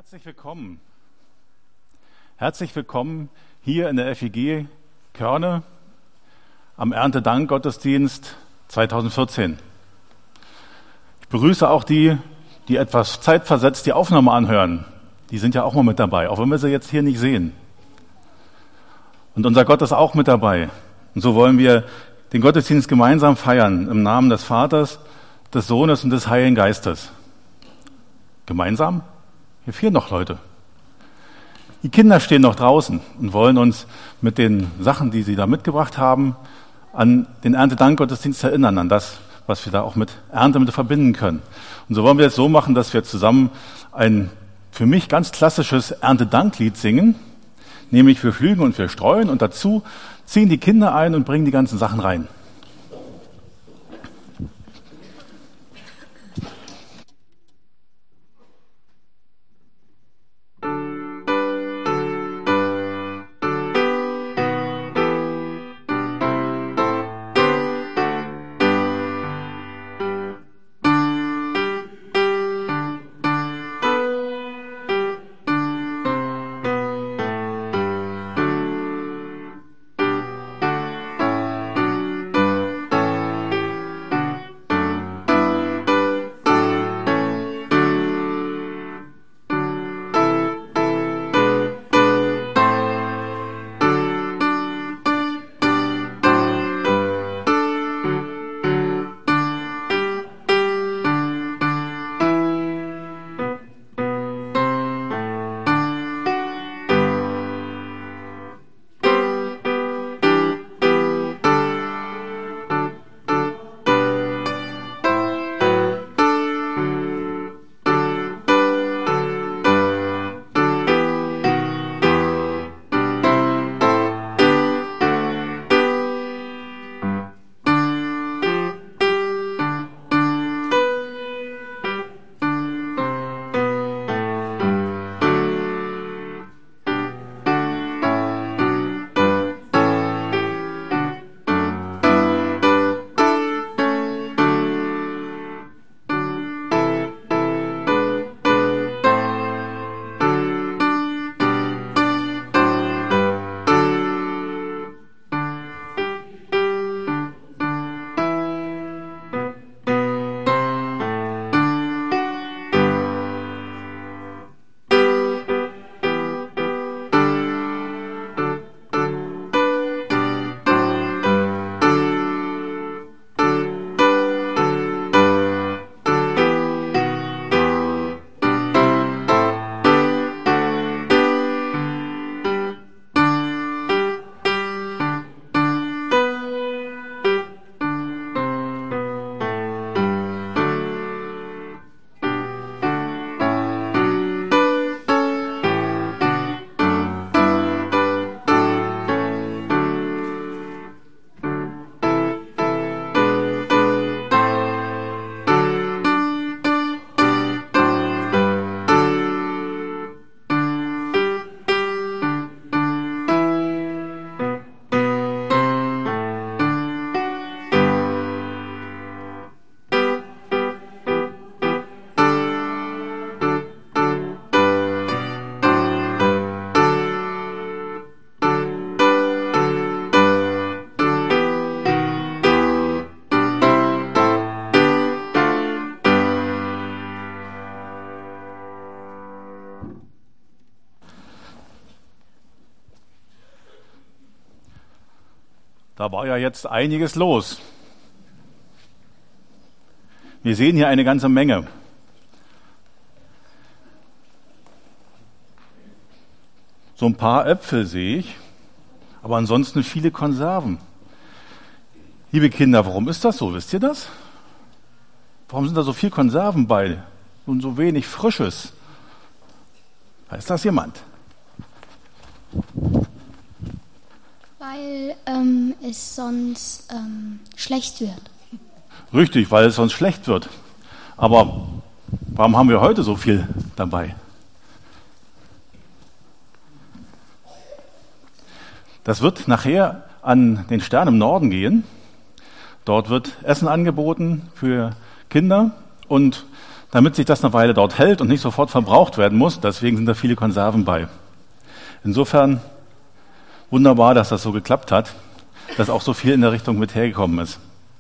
Herzlich willkommen. Herzlich willkommen hier in der FEG Körne am Erntedank-Gottesdienst 2014. Ich begrüße auch die etwas zeitversetzt die Aufnahme anhören. Die sind ja auch mal mit dabei, auch wenn wir sie jetzt hier nicht sehen. Und unser Gott ist auch mit dabei. Und so wollen wir den Gottesdienst gemeinsam feiern, im Namen des Vaters, des Sohnes und des Heiligen Geistes. Gemeinsam? Hier fehlen noch Leute. Die Kinder stehen noch draußen und wollen uns mit den Sachen, die sie da mitgebracht haben, an den Erntedank-Gottesdienst erinnern, an das, was wir da auch mit Ernte mit verbinden können. Und so wollen wir es so machen, dass wir zusammen ein für mich ganz klassisches Erntedanklied singen, nämlich wir pflügen und wir streuen und dazu ziehen die Kinder ein und bringen die ganzen Sachen rein. Da war ja jetzt einiges los. Wir sehen hier eine ganze Menge. So ein paar Äpfel sehe ich, aber ansonsten viele Konserven. Liebe Kinder, warum ist das so? Wisst ihr das? Warum sind da so viele Konserven bei und so wenig Frisches? Weiß das jemand? Weil es sonst schlecht wird. Richtig, weil es sonst schlecht wird. Aber warum haben wir heute so viel dabei? Das wird nachher an den Stern im Norden gehen. Dort wird Essen angeboten für Kinder und damit sich das eine Weile dort hält und nicht sofort verbraucht werden muss. Deswegen sind da viele Konserven bei. Insofern wunderbar, dass das so geklappt hat, dass auch so viel in der Richtung mit hergekommen ist.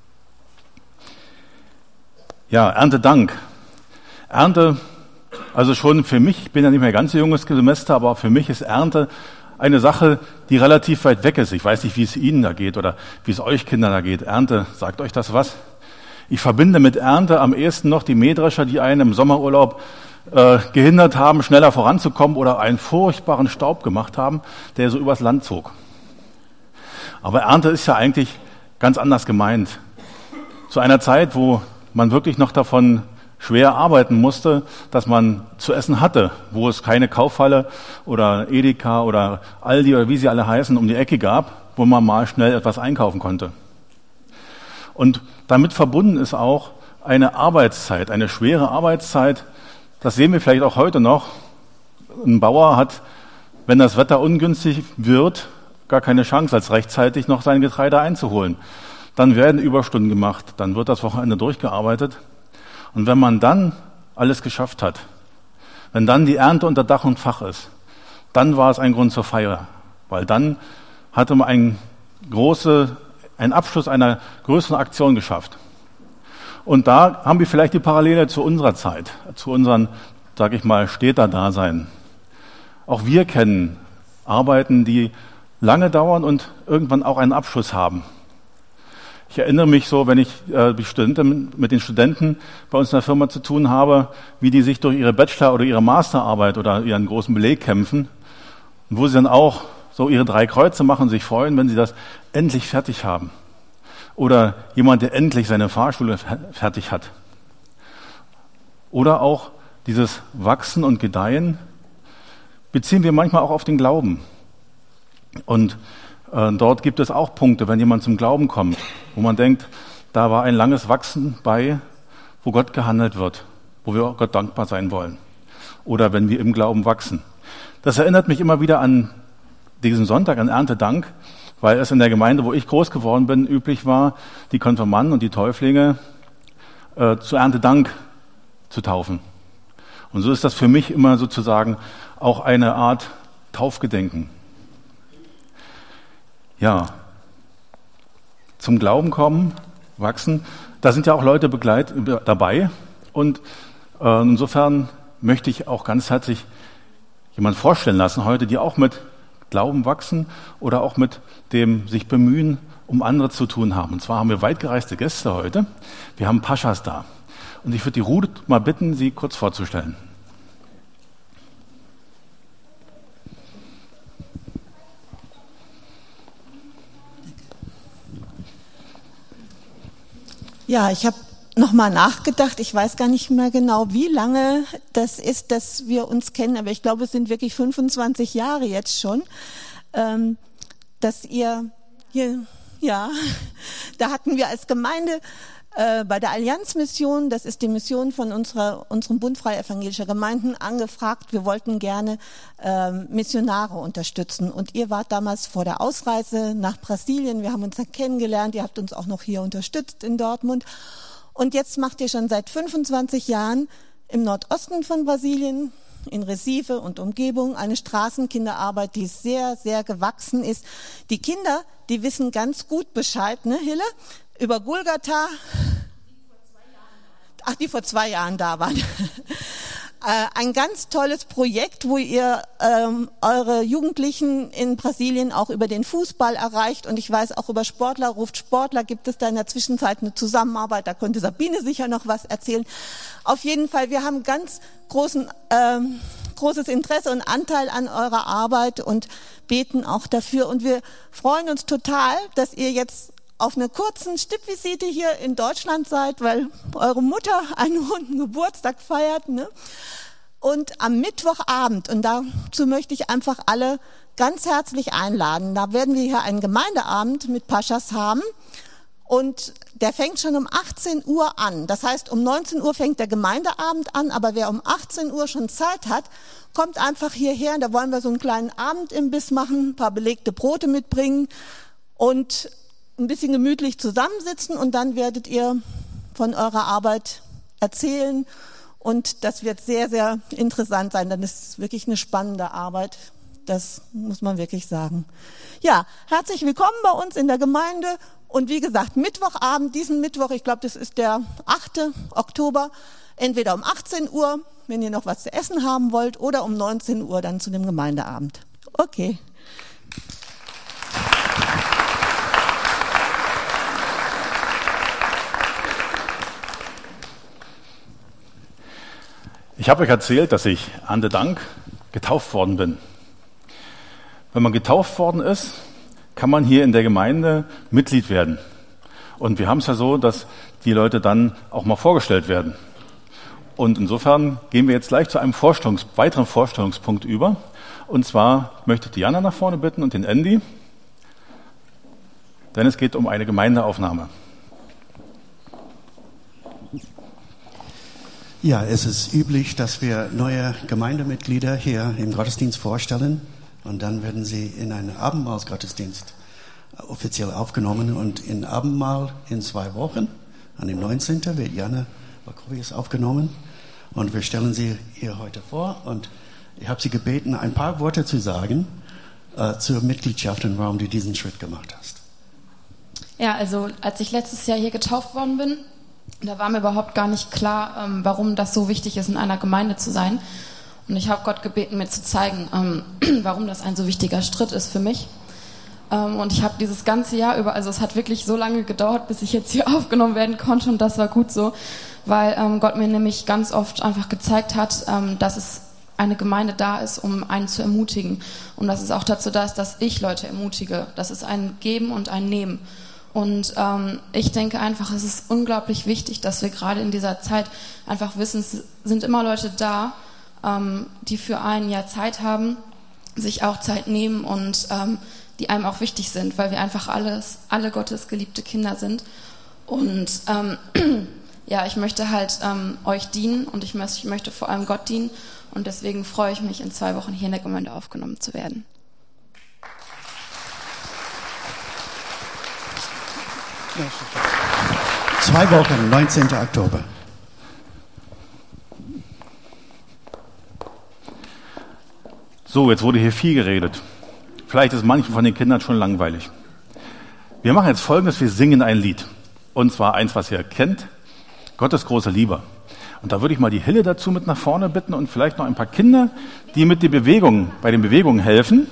Ja, Erntedank. Ernte, also schon für mich, ich bin ja nicht mehr ganz so junges Semester, aber für mich ist Ernte eine Sache, die relativ weit weg ist. Ich weiß nicht, wie es Ihnen da geht oder wie es euch Kindern da geht. Ernte, sagt euch das was? Ich verbinde mit Ernte am ehesten noch die Mähdrescher, die einen im Sommerurlaub gehindert haben, schneller voranzukommen oder einen furchtbaren Staub gemacht haben, der so übers Land zog. Aber Ernte ist ja eigentlich ganz anders gemeint. Zu einer Zeit, wo man wirklich noch davon schwer arbeiten musste, dass man zu essen hatte, wo es keine Kaufhalle oder Edeka oder Aldi oder wie sie alle heißen um die Ecke gab, wo man mal schnell etwas einkaufen konnte. Und damit verbunden ist auch eine Arbeitszeit, eine schwere Arbeitszeit. Das sehen wir vielleicht auch heute noch. Ein Bauer hat, wenn das Wetter ungünstig wird, gar keine Chance, als rechtzeitig noch sein Getreide einzuholen. Dann werden Überstunden gemacht, dann wird das Wochenende durchgearbeitet. Und wenn man dann alles geschafft hat, wenn dann die Ernte unter Dach und Fach ist, dann war es ein Grund zur Feier, weil dann hatte man einen Abschluss einer größeren Aktion geschafft. Und da haben wir vielleicht die Parallele zu unserer Zeit, zu unseren, sage ich mal, Städterdasein. Auch wir kennen Arbeiten, die lange dauern und irgendwann auch einen Abschluss haben. Ich erinnere mich so, wenn ich mit den Studenten bei uns in der Firma zu tun habe, wie die sich durch ihre Bachelor- oder ihre Masterarbeit oder ihren großen Beleg kämpfen, und wo sie dann auch so ihre 3 Kreuze machen und sich freuen, wenn sie das endlich fertig haben. Oder jemand, der endlich seine Fahrschule fertig hat. Oder auch dieses Wachsen und Gedeihen beziehen wir manchmal auch auf den Glauben. Und dort gibt es auch Punkte, wenn jemand zum Glauben kommt, wo man denkt, da war ein langes Wachsen bei, wo Gott gehandelt wird, wo wir Gott dankbar sein wollen. Oder wenn wir im Glauben wachsen. Das erinnert mich immer wieder an diesen Sonntag, an Erntedank, weil es in der Gemeinde, wo ich groß geworden bin, üblich war, die Konfirmanden und die Täuflinge zu Erntedank zu taufen. Und so ist das für mich immer sozusagen auch eine Art Taufgedenken. Ja, zum Glauben kommen, wachsen, da sind ja auch Leute dabei. Und insofern möchte ich auch ganz herzlich jemand vorstellen lassen heute, die auch mit Glauben wachsen oder auch mit dem sich bemühen, um andere zu tun haben. Und zwar haben wir weit gereiste Gäste heute. Wir haben Paschas da. Und ich würde die Ruth mal bitten, sie kurz vorzustellen. Ja, ich habe nochmal nachgedacht. Ich weiß gar nicht mehr genau, wie lange das ist, dass wir uns kennen, aber ich glaube, es sind wirklich 25 Jahre jetzt schon, dass ihr hier, ja, da hatten wir als Gemeinde bei der Allianzmission, das ist die Mission von unserem Bund Freie Evangelischer Gemeinden, angefragt. Wir wollten gerne Missionare unterstützen. Und ihr wart damals vor der Ausreise nach Brasilien. Wir haben uns dann kennengelernt. Ihr habt uns auch noch hier unterstützt in Dortmund. Und jetzt macht ihr schon seit 25 Jahren im Nordosten von Brasilien, in Recife und Umgebung, eine Straßenkinderarbeit, die sehr, sehr gewachsen ist. Die Kinder, die wissen ganz gut Bescheid, ne, Hille? Über Golgatha, die vor 2 Jahren da waren. Ein ganz tolles Projekt, wo ihr eure Jugendlichen in Brasilien auch über den Fußball erreicht. Und ich weiß auch über Sportler, ruft Sportler, gibt es da in der Zwischenzeit eine Zusammenarbeit. Da könnte Sabine sicher noch was erzählen. Auf jeden Fall, wir haben ganz großes Interesse und Anteil an eurer Arbeit und beten auch dafür. Und wir freuen uns total, dass ihr jetzt auf einer kurzen Stippvisite hier in Deutschland seid, weil eure Mutter einen runden Geburtstag feiert, ne? Und am Mittwochabend, und dazu möchte ich einfach alle ganz herzlich einladen, da werden wir hier einen Gemeindeabend mit Paschas haben und der fängt schon um 18 Uhr an. Das heißt, um 19 Uhr fängt der Gemeindeabend an, aber wer um 18 Uhr schon Zeit hat, kommt einfach hierher. Da wollen wir so einen kleinen Abendimbiss machen, ein paar belegte Brote mitbringen und ein bisschen gemütlich zusammensitzen und dann werdet ihr von eurer Arbeit erzählen Und das wird sehr, sehr interessant sein, denn es ist wirklich eine spannende Arbeit. Das muss man wirklich sagen. Ja, herzlich willkommen bei uns in der Gemeinde. Und wie gesagt, Mittwochabend, diesen Mittwoch, ich glaube, das ist der 8. Oktober, entweder um 18 Uhr, wenn ihr noch was zu essen haben wollt, oder um 19 Uhr dann zu dem Gemeindeabend. Okay. Ich habe euch erzählt, dass ich an der Dank getauft worden bin. Wenn man getauft worden ist, kann man hier in der Gemeinde Mitglied werden. Und wir haben es ja so, dass die Leute dann auch mal vorgestellt werden. Und insofern gehen wir jetzt gleich zu einem weiteren Vorstellungspunkt über. Und zwar möchte ich Diana nach vorne bitten und den Andy, denn es geht um eine Gemeindeaufnahme. Ja, es ist üblich, dass wir neue Gemeindemitglieder hier im Gottesdienst vorstellen und dann werden sie in einen Abendmahlsgottesdienst offiziell aufgenommen und in Abendmahl in 2 Wochen, an dem 19. wird Jana Bakovius aufgenommen und wir stellen sie hier heute vor und ich habe sie gebeten, ein paar Worte zu sagen zur Mitgliedschaft und warum du diesen Schritt gemacht hast. Ja, also als ich letztes Jahr hier getauft worden bin, da war mir überhaupt gar nicht klar, warum das so wichtig ist, in einer Gemeinde zu sein. Und ich habe Gott gebeten, mir zu zeigen, warum das ein so wichtiger Schritt ist für mich. Und ich habe dieses ganze Jahr über, also es hat wirklich so lange gedauert, bis ich jetzt hier aufgenommen werden konnte und das war gut so, weil Gott mir nämlich ganz oft einfach gezeigt hat, dass es eine Gemeinde da ist, um einen zu ermutigen. Und dass es auch dazu da ist, dass ich Leute ermutige. Das ist ein Geben und ein Nehmen. Und ich denke einfach, es ist unglaublich wichtig, dass wir gerade in dieser Zeit einfach wissen, es sind immer Leute da, die für einen ja Zeit haben, sich auch Zeit nehmen und die einem auch wichtig sind, weil wir einfach alle Gottes geliebte Kinder sind. Und ja, ich möchte halt euch dienen und ich möchte vor allem Gott dienen. Und deswegen freue ich mich, in 2 Wochen hier in der Gemeinde aufgenommen zu werden. Ja, 2 Wochen, 19. Oktober. So, jetzt wurde hier viel geredet. Vielleicht ist manchen von den Kindern schon langweilig. Wir machen jetzt Folgendes, wir singen ein Lied. Und zwar eins, was ihr kennt, Gottes große Liebe. Und da würde ich mal die Hille dazu mit nach vorne bitten und vielleicht noch ein paar Kinder, die mit den Bewegungen, bei den Bewegungen helfen.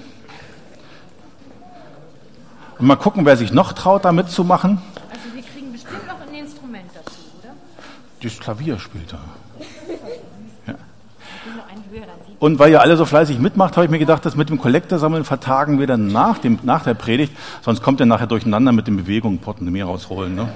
Und mal gucken, wer sich noch traut, da mitzumachen. Also wir kriegen bestimmt noch ein Instrument dazu, oder? Das Klavier spielt da. Ja. Und weil ihr alle so fleißig mitmacht, habe ich mir gedacht, das mit dem Kollektesammeln vertagen wir dann nach der Predigt, sonst kommt ihr nachher durcheinander mit den Bewegungen, Portemonnaie rausholen. Ne?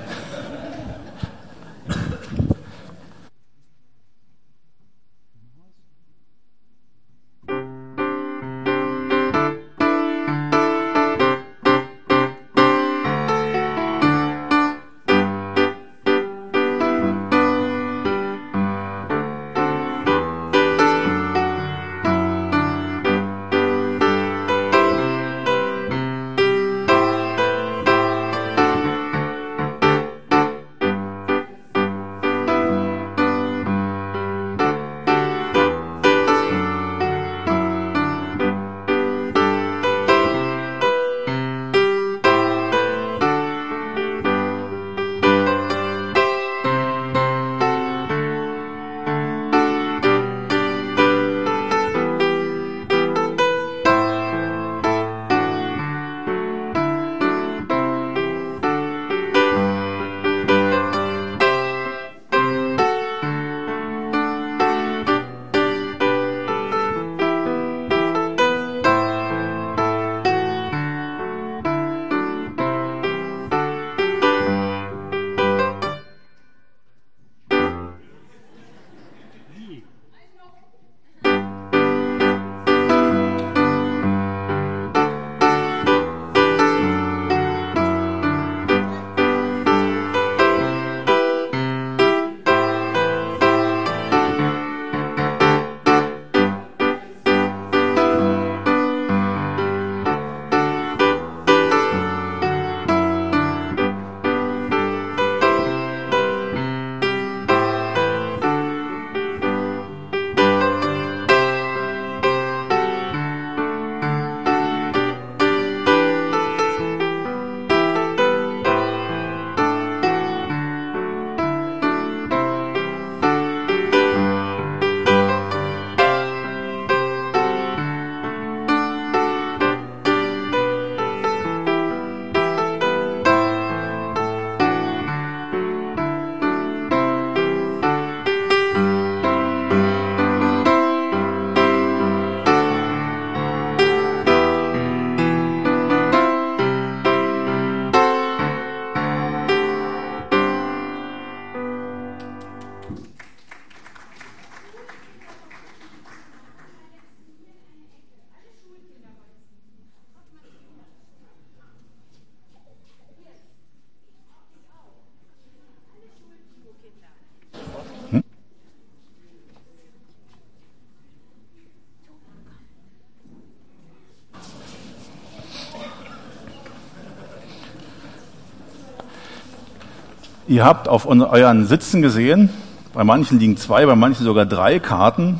Ihr habt auf euren Sitzen gesehen, bei manchen liegen 2, bei manchen sogar 3 Karten.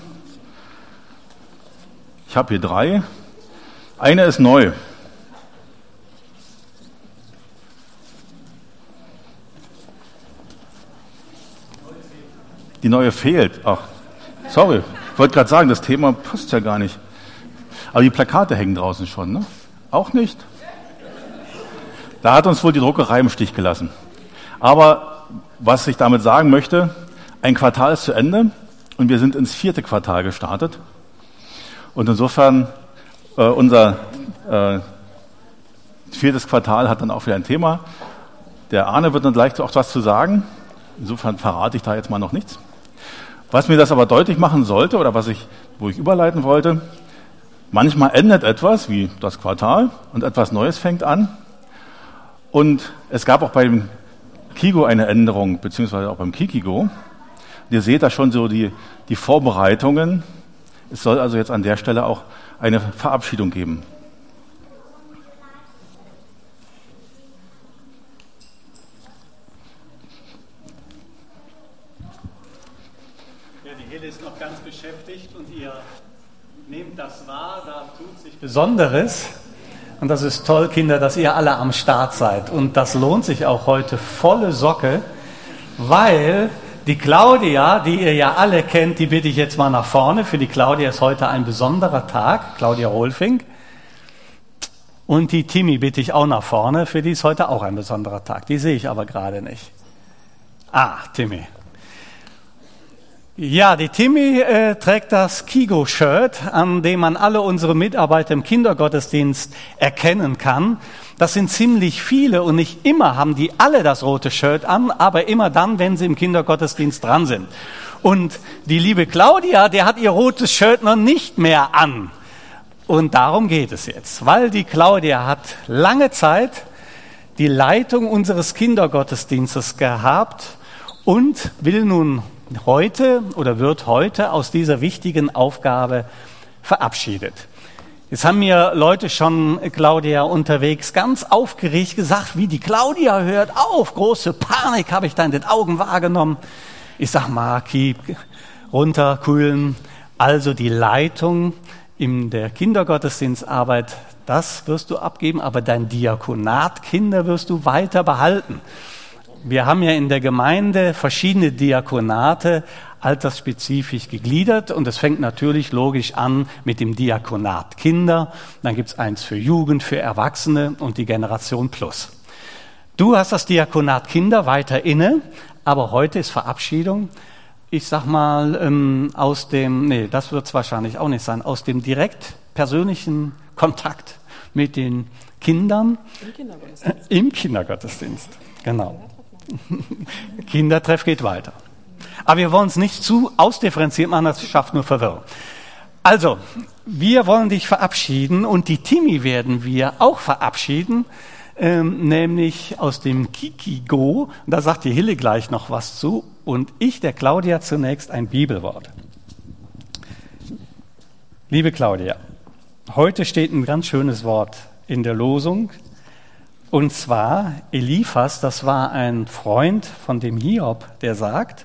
Ich habe hier 3. Eine ist neu. Die neue fehlt. Ach, sorry. Ich wollte gerade sagen, das Thema passt ja gar nicht. Aber die Plakate hängen draußen schon, ne? Auch nicht? Da hat uns wohl die Druckerei im Stich gelassen. Aber was ich damit sagen möchte, ein Quartal ist zu Ende und wir sind ins 4. Quartal gestartet. Und insofern, unser 4. Quartal hat dann auch wieder ein Thema. Der Arne wird dann gleich auch was zu sagen. Insofern verrate ich da jetzt mal noch nichts. Was mir das aber deutlich machen sollte, oder wo ich überleiten wollte, manchmal endet etwas, wie das Quartal, und etwas Neues fängt an. Und es gab auch beim Kigo eine Änderung, beziehungsweise auch beim Kikigo. Und ihr seht da schon so die Vorbereitungen. Es soll also jetzt an der Stelle auch eine Verabschiedung geben. Ja, die Hille ist noch ganz beschäftigt und ihr nehmt das wahr, da tut sich Besonderes. Und das ist toll, Kinder, dass ihr alle am Start seid. Und das lohnt sich auch heute volle Socke, weil die Claudia, die ihr ja alle kennt, die bitte ich jetzt mal nach vorne. Für die Claudia ist heute ein besonderer Tag, Claudia Rolfing. Und die Timmy bitte ich auch nach vorne, für die ist heute auch ein besonderer Tag. Die sehe ich aber gerade nicht. Ah, Timmy. Ja, die Timmy trägt das Kigo-Shirt, an dem man alle unsere Mitarbeiter im Kindergottesdienst erkennen kann. Das sind ziemlich viele und nicht immer haben die alle das rote Shirt an, aber immer dann, wenn sie im Kindergottesdienst dran sind. Und die liebe Claudia, die hat ihr rotes Shirt noch nicht mehr an. Und darum geht es jetzt, weil die Claudia hat lange Zeit die Leitung unseres Kindergottesdienstes gehabt und will nun heute oder wird heute aus dieser wichtigen Aufgabe verabschiedet. Jetzt haben mir Leute schon, Claudia, unterwegs ganz aufgeregt gesagt, wie die Claudia hört auf. Große Panik habe ich da in den Augen wahrgenommen. Ich sag mal, runter, kühlen. Also die Leitung in der Kindergottesdienstarbeit, das wirst du abgeben, aber dein Diakonat, Kinder, wirst du weiter behalten. Wir haben ja in der Gemeinde verschiedene Diakonate altersspezifisch gegliedert und es fängt natürlich logisch an mit dem Diakonat Kinder, dann gibt es eins für Jugend, für Erwachsene und die Generation Plus. Du hast das Diakonat Kinder weiter inne, aber heute ist Verabschiedung, ich sag mal das wird es wahrscheinlich auch nicht sein, aus dem direkt persönlichen Kontakt mit den Kindern im Kindergottesdienst. Genau. Kindertreff geht weiter. Aber wir wollen es nicht zu ausdifferenziert machen, das schafft nur Verwirrung. Also, wir wollen dich verabschieden und die Timmy werden wir auch verabschieden, nämlich aus dem Kikigo. Da sagt die Hille gleich noch was zu und ich, der Claudia, zunächst ein Bibelwort. Liebe Claudia, heute steht ein ganz schönes Wort in der Losung. Und zwar Eliphas, das war ein Freund von dem Hiob, der sagte,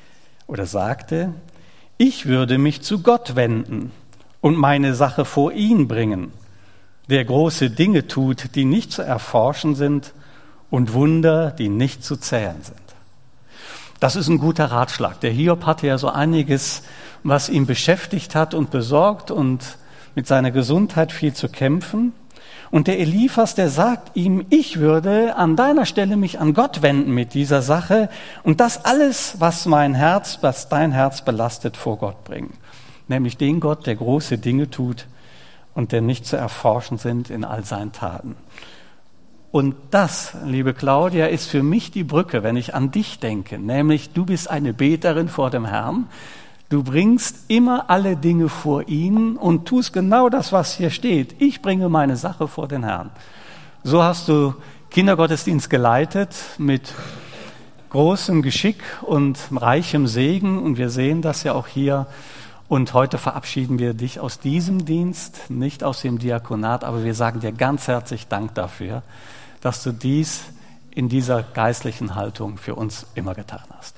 ich würde mich zu Gott wenden und meine Sache vor ihn bringen, der große Dinge tut, die nicht zu erforschen sind und Wunder, die nicht zu zählen sind. Das ist ein guter Ratschlag. Der Hiob hatte ja so einiges, was ihn beschäftigt hat und besorgt und mit seiner Gesundheit viel zu kämpfen. Und der Eliphas, der sagt ihm, ich würde an deiner Stelle mich an Gott wenden mit dieser Sache und das alles, was dein Herz belastet, vor Gott bringen. Nämlich den Gott, der große Dinge tut und der nicht zu erforschen sind in all seinen Taten. Und das, liebe Claudia, ist für mich die Brücke, wenn ich an dich denke. Nämlich, du bist eine Beterin vor dem Herrn. Du bringst immer alle Dinge vor ihn und tust genau das, was hier steht. Ich bringe meine Sache vor den Herrn. So hast du Kindergottesdienst geleitet mit großem Geschick und reichem Segen. Und wir sehen das ja auch hier. Und heute verabschieden wir dich aus diesem Dienst, nicht aus dem Diakonat, aber wir sagen dir ganz herzlich Dank dafür, dass du dies in dieser geistlichen Haltung für uns immer getan hast.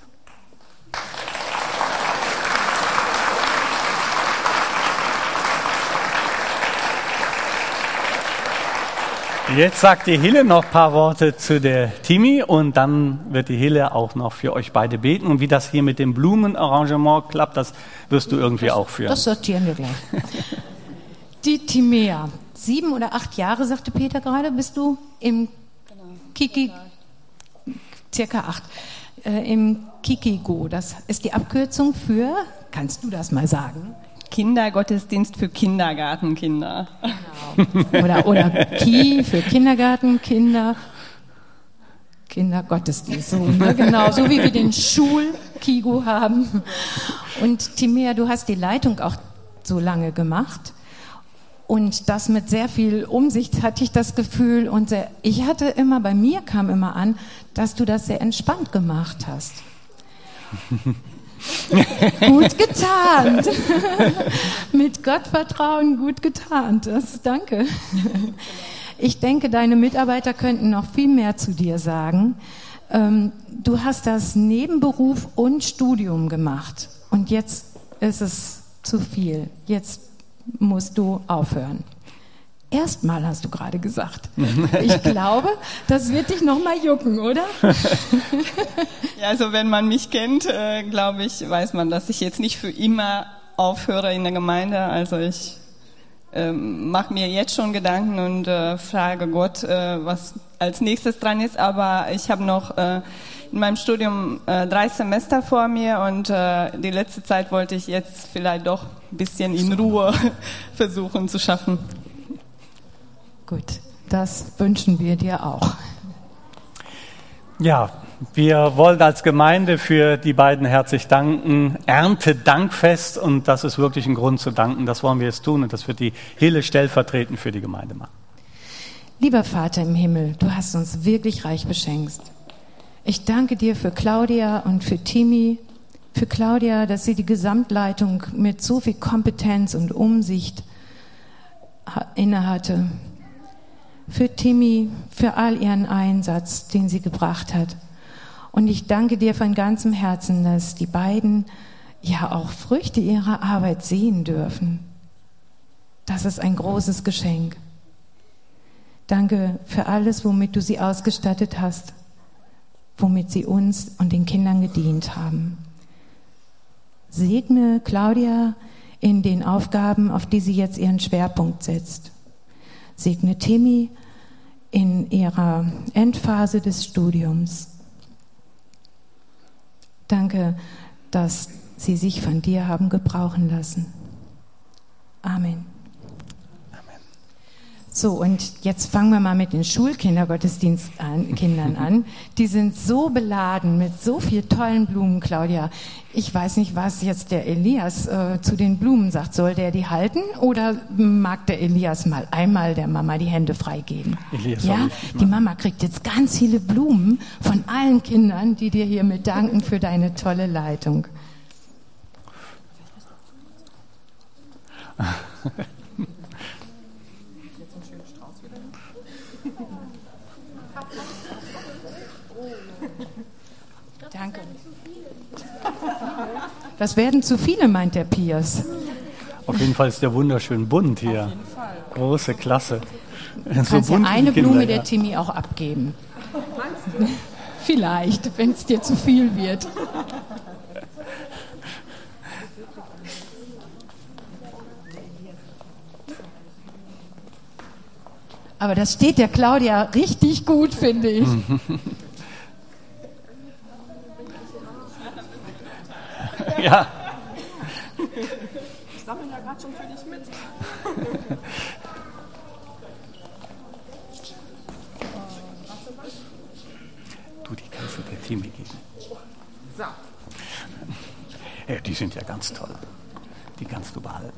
Jetzt sagt die Hille noch ein paar Worte zu der Timi und dann wird die Hille auch noch für euch beide beten. Und wie das hier mit dem Blumenarrangement klappt, das wirst du irgendwie auch führen. Das sortieren wir gleich. Die Timea, 7 oder 8 Jahre, sagte Peter gerade, bist du im Kiki, circa 8, im Kikigo. Das ist die Abkürzung für, kannst du das mal sagen? Kindergottesdienst für Kindergartenkinder. Genau. Oder Ki für Kindergartenkinder, Kindergottesdienst. So, ne? Genau, so wie wir den Schul-Kigo haben. Und Timea, du hast die Leitung auch so lange gemacht. Und das mit sehr viel Umsicht hatte ich das Gefühl. Und bei mir kam immer an, dass du das sehr entspannt gemacht hast. Gut getarnt. Mit Gottvertrauen gut getarnt. Danke. Ich denke, deine Mitarbeiter könnten noch viel mehr zu dir sagen. Du hast das Nebenberuf und Studium gemacht. Und jetzt ist es zu viel. Jetzt musst du aufhören. Erstmal hast du gerade gesagt. Ich glaube, das wird dich noch mal jucken, oder? Ja, also wenn man mich kennt, glaube ich, weiß man, dass ich jetzt nicht für immer aufhöre in der Gemeinde. Also ich mache mir jetzt schon Gedanken und frage Gott, was als nächstes dran ist. Aber ich habe noch in meinem Studium 3 Semester vor mir und die letzte Zeit wollte ich jetzt vielleicht doch ein bisschen in Ruhe versuchen zu schaffen. Gut, das wünschen wir dir auch. Ja, wir wollen als Gemeinde für die beiden herzlich danken. Erntedankfest, und das ist wirklich ein Grund zu danken. Das wollen wir jetzt tun und das wird die Hille stellvertretend für die Gemeinde machen. Lieber Vater im Himmel, du hast uns wirklich reich beschenkt. Ich danke dir für Claudia und für Timi, für Claudia, dass sie die Gesamtleitung mit so viel Kompetenz und Umsicht innehatte. Für Timi, für all ihren Einsatz, den sie gebracht hat. Und ich danke dir von ganzem Herzen, dass die beiden ja auch Früchte ihrer Arbeit sehen dürfen. Das ist ein großes Geschenk. Danke für alles, womit du sie ausgestattet hast, womit sie uns und den Kindern gedient haben. Segne Claudia in den Aufgaben, auf die sie jetzt ihren Schwerpunkt setzt. Segne Timi in ihrer Endphase des Studiums. Danke, dass sie sich von dir haben gebrauchen lassen. Amen. So, und jetzt fangen wir mal mit den Schulkindergottesdienstkindern an. Die sind so beladen mit so viel tollen Blumen, Claudia. Ich weiß nicht, was jetzt der Elias zu den Blumen sagt. Soll der die halten oder mag der Elias mal einmal der Mama die Hände freigeben? Elias, ja, die Mama kriegt jetzt ganz viele Blumen von allen Kindern, die dir hiermit danken für deine tolle Leitung. Danke. Das werden zu viele, meint der Piers. Auf jeden Fall ist der wunderschön bunt hier. Auf jeden Fall. Große Klasse. Du kannst ja eine Blume der Timi auch abgeben. Vielleicht, wenn es dir zu viel wird. Aber das steht der Claudia richtig gut, finde ich. Ja. Ich sammle ja gerade schon für dich mit. Du, die kannst du der Timi geben. So. Ja, die sind ja ganz toll. Die kannst du behalten.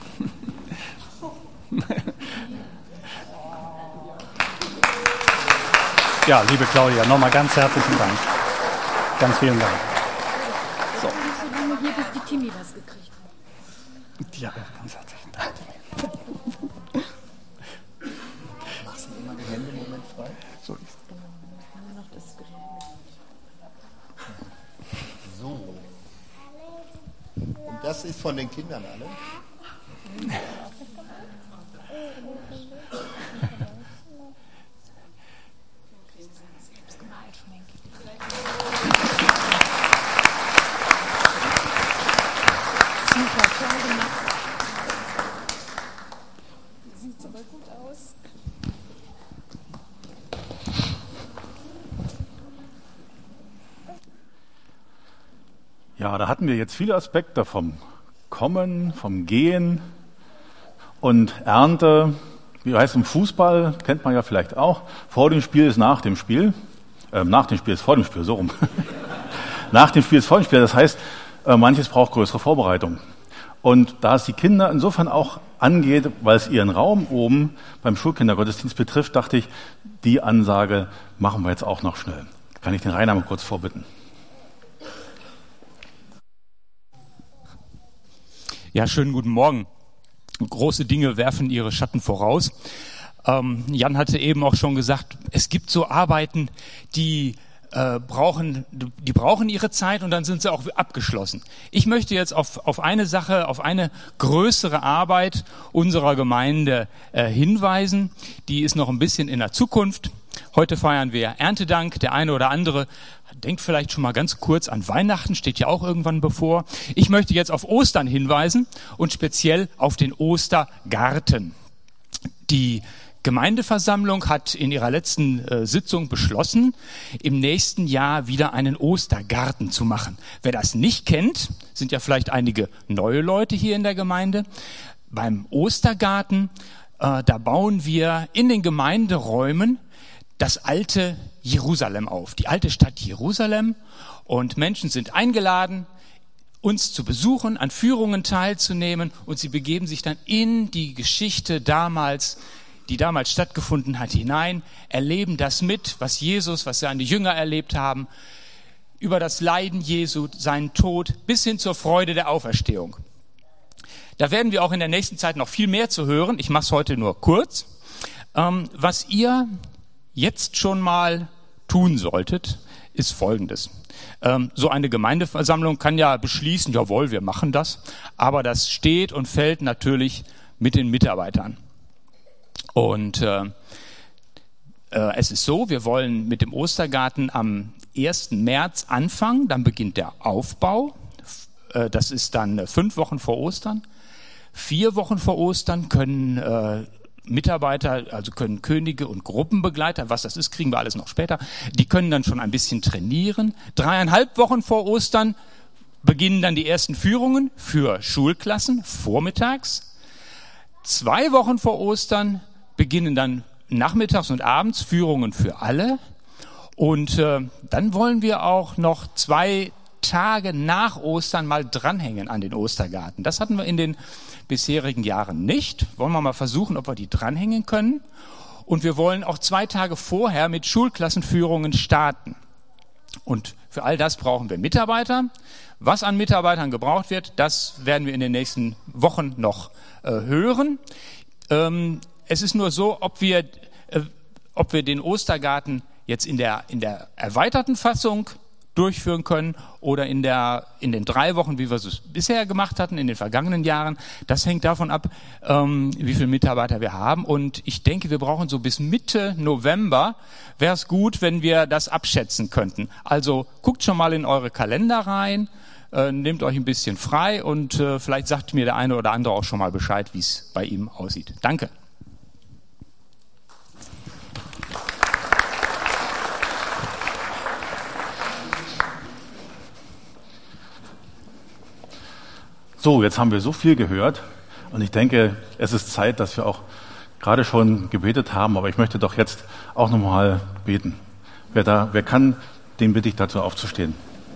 Ja, liebe Claudia, nochmal ganz herzlichen Dank. Ganz vielen Dank. So lange hier, bis die Timi was gekriegt hat. Ja, ganz herzlichen Dank. Machst du immer die Hände im Moment frei? So ist das ist von den Kindern alle. Sieht aber gut aus. Ja, da hatten wir jetzt viele Aspekte vom Kommen, vom Gehen und Ernte. Wie heißt es im Fußball, kennt man ja vielleicht auch. Vor dem Spiel ist nach dem Spiel. Nach dem Spiel ist vor dem Spiel, so rum. Nach dem Spiel ist vor dem Spiel. Das heißt, manches braucht größere Vorbereitung. Und da es die Kinder insofern auch angeht, weil es ihren Raum oben beim Schulkindergottesdienst betrifft, dachte ich, die Ansage machen wir jetzt auch noch schnell. Kann ich den Rainer mal kurz vorbitten? Ja, schönen guten Morgen. Große Dinge werfen ihre Schatten voraus. Jan hatte eben auch schon gesagt, es gibt so Arbeiten, die brauchen ihre Zeit und dann sind sie auch abgeschlossen. Ich möchte jetzt auf eine Sache, auf eine größere Arbeit unserer Gemeinde hinweisen. Die ist noch ein bisschen in der Zukunft. Heute feiern wir Erntedank. Der eine oder andere denkt vielleicht schon mal ganz kurz an Weihnachten, steht ja auch irgendwann bevor. Ich möchte jetzt auf Ostern hinweisen und speziell auf den Ostergarten. Die Gemeindeversammlung hat in ihrer letzten Sitzung beschlossen, im nächsten Jahr wieder einen Ostergarten zu machen. Wer das nicht kennt, sind ja vielleicht einige neue Leute hier in der Gemeinde. Beim Ostergarten, da bauen wir in den Gemeinderäumen das alte Jerusalem auf, die alte Stadt Jerusalem. Und Menschen sind eingeladen, uns zu besuchen, an Führungen teilzunehmen. Und sie begeben sich dann in die Geschichte die damals stattgefunden hat, hinein, erleben das mit, was seine Jünger erlebt haben, über das Leiden Jesu, seinen Tod, bis hin zur Freude der Auferstehung. Da werden wir auch in der nächsten Zeit noch viel mehr zu hören. Ich mache es heute nur kurz. Was ihr jetzt schon mal tun solltet, ist Folgendes. So eine Gemeindeversammlung kann ja beschließen, jawohl, wir machen das, aber das steht und fällt natürlich mit den Mitarbeitern. Und es ist so, wir wollen mit dem Ostergarten am 1. März anfangen, dann beginnt der Aufbau. Das ist dann 5 Wochen vor Ostern. 4 Wochen vor Ostern können Mitarbeiter, also können Könige und Gruppenbegleiter, was das ist, kriegen wir alles noch später, die können dann schon ein bisschen trainieren. 3,5 Wochen vor Ostern beginnen dann die ersten Führungen für Schulklassen vormittags. 2 Wochen vor Ostern beginnen dann nachmittags und abends Führungen für alle. Und dann wollen wir auch noch 2 Tage nach Ostern mal dranhängen an den Ostergarten. Das hatten wir in den bisherigen Jahren nicht. Wollen wir mal versuchen, ob wir die dranhängen können. Und wir wollen auch 2 Tage vorher mit Schulklassenführungen starten. Und für all das brauchen wir Mitarbeiter. Was an Mitarbeitern gebraucht wird, das werden wir in den nächsten Wochen noch hören. Es ist nur so, ob wir den Ostergarten jetzt in der erweiterten Fassung durchführen können oder in den 3 Wochen, wie wir es bisher gemacht hatten, in den vergangenen Jahren. Das hängt davon ab, wie viele Mitarbeiter wir haben. Und ich denke, wir brauchen so bis Mitte November, wäre es gut, wenn wir das abschätzen könnten. Also guckt schon mal in eure Kalender rein, nehmt euch ein bisschen frei und vielleicht sagt mir der eine oder andere auch schon mal Bescheid, wie es bei ihm aussieht. Danke. So, jetzt haben wir so viel gehört und ich denke, es ist Zeit, dass wir auch gerade schon gebetet haben, aber ich möchte doch jetzt auch nochmal beten. Wer kann, den bitte ich dazu aufzustehen.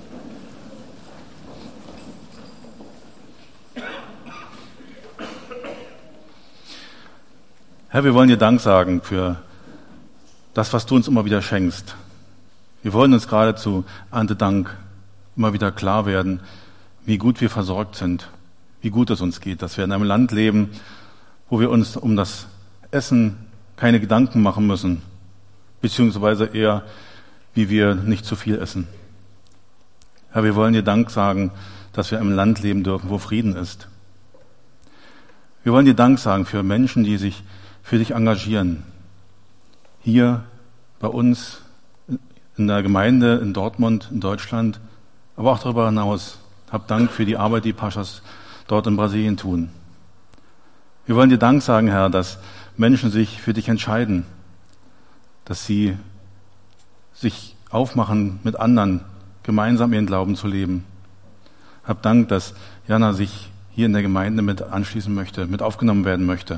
Herr, wir wollen dir Dank sagen für das, was du uns immer wieder schenkst. Wir wollen uns gerade zu Erntedank immer wieder klar werden, wie gut wir versorgt sind, wie gut es uns geht, dass wir in einem Land leben, wo wir uns um das Essen keine Gedanken machen müssen, beziehungsweise eher, wie wir nicht zu viel essen. Herr, wir wollen dir Dank sagen, dass wir im Land leben dürfen, wo Frieden ist. Wir wollen dir Dank sagen für Menschen, die sich für dich engagieren. Hier bei uns in der Gemeinde in Dortmund, in Deutschland, aber auch darüber hinaus. Hab Dank für die Arbeit, die Paschas dort in Brasilien tun. Wir wollen dir Dank sagen, Herr, dass Menschen sich für dich entscheiden, dass sie sich aufmachen, mit anderen gemeinsam ihren Glauben zu leben. Hab Dank, dass Jana sich hier in der Gemeinde mit anschließen möchte, mit aufgenommen werden möchte.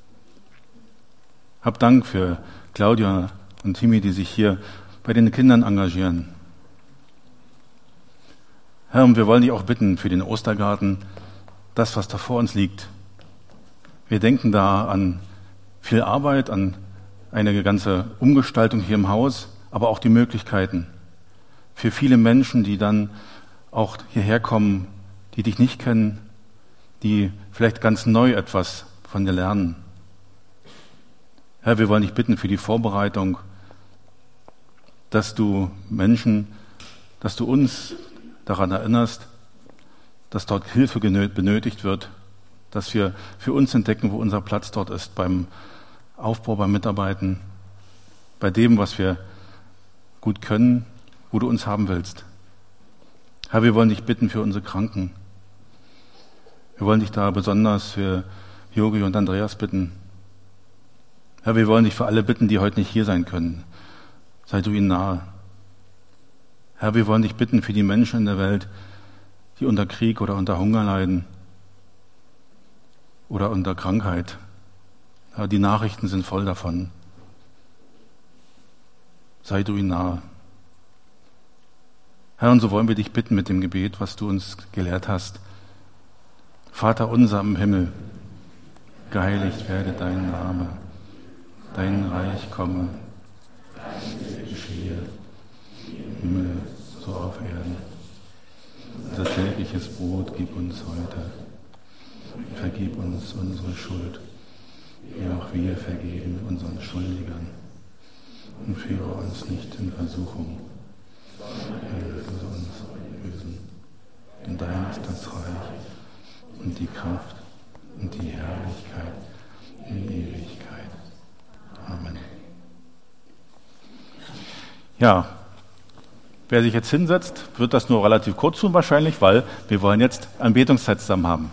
Hab Dank für Claudia und Timi, die sich hier bei den Kindern engagieren. Herr, und wir wollen dich auch bitten für den Ostergarten, das, was da vor uns liegt. Wir denken da an viel Arbeit, an eine ganze Umgestaltung hier im Haus, aber auch die Möglichkeiten für viele Menschen, die dann auch hierher kommen, die dich nicht kennen, die vielleicht ganz neu etwas von dir lernen. Herr, wir wollen dich bitten für die Vorbereitung, dass du uns daran erinnerst, dass dort Hilfe benötigt wird, dass wir für uns entdecken, wo unser Platz dort ist, beim Aufbau, beim Mitarbeiten, bei dem, was wir gut können, wo du uns haben willst. Herr, wir wollen dich bitten für unsere Kranken. Wir wollen dich da besonders für Jogi und Andreas bitten. Herr, wir wollen dich für alle bitten, die heute nicht hier sein können. Sei du ihnen nahe. Herr, wir wollen dich bitten für die Menschen in der Welt, die unter Krieg oder unter Hunger leiden oder unter Krankheit. Herr, die Nachrichten sind voll davon. Sei du ihnen nahe. Herr, und so wollen wir dich bitten mit dem Gebet, was du uns gelehrt hast. Vater unser im Himmel, geheiligt werde dein Name, dein Reich komme, dein Wille geschehe, im Himmel so auf Erden. Unser tägliches Brot gib uns heute. Vergib uns unsere Schuld, wie auch wir vergeben unseren Schuldigern. Und führe uns nicht in Versuchung, erlöse uns vom Bösen. Denn dein ist das Reich und die Kraft und die Herrlichkeit in Ewigkeit. Amen. Ja, wer sich jetzt hinsetzt, wird das nur relativ kurz tun wahrscheinlich, weil wir wollen jetzt Anbetungszeit zusammen haben.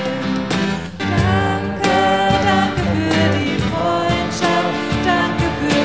Danke für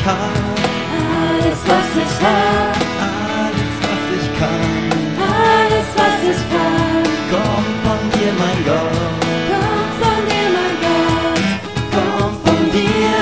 habe, alles was ich hab, alles was ich kann, alles was ich kann, kommt von dir, mein Gott, kommt von dir, mein Gott, kommt von dir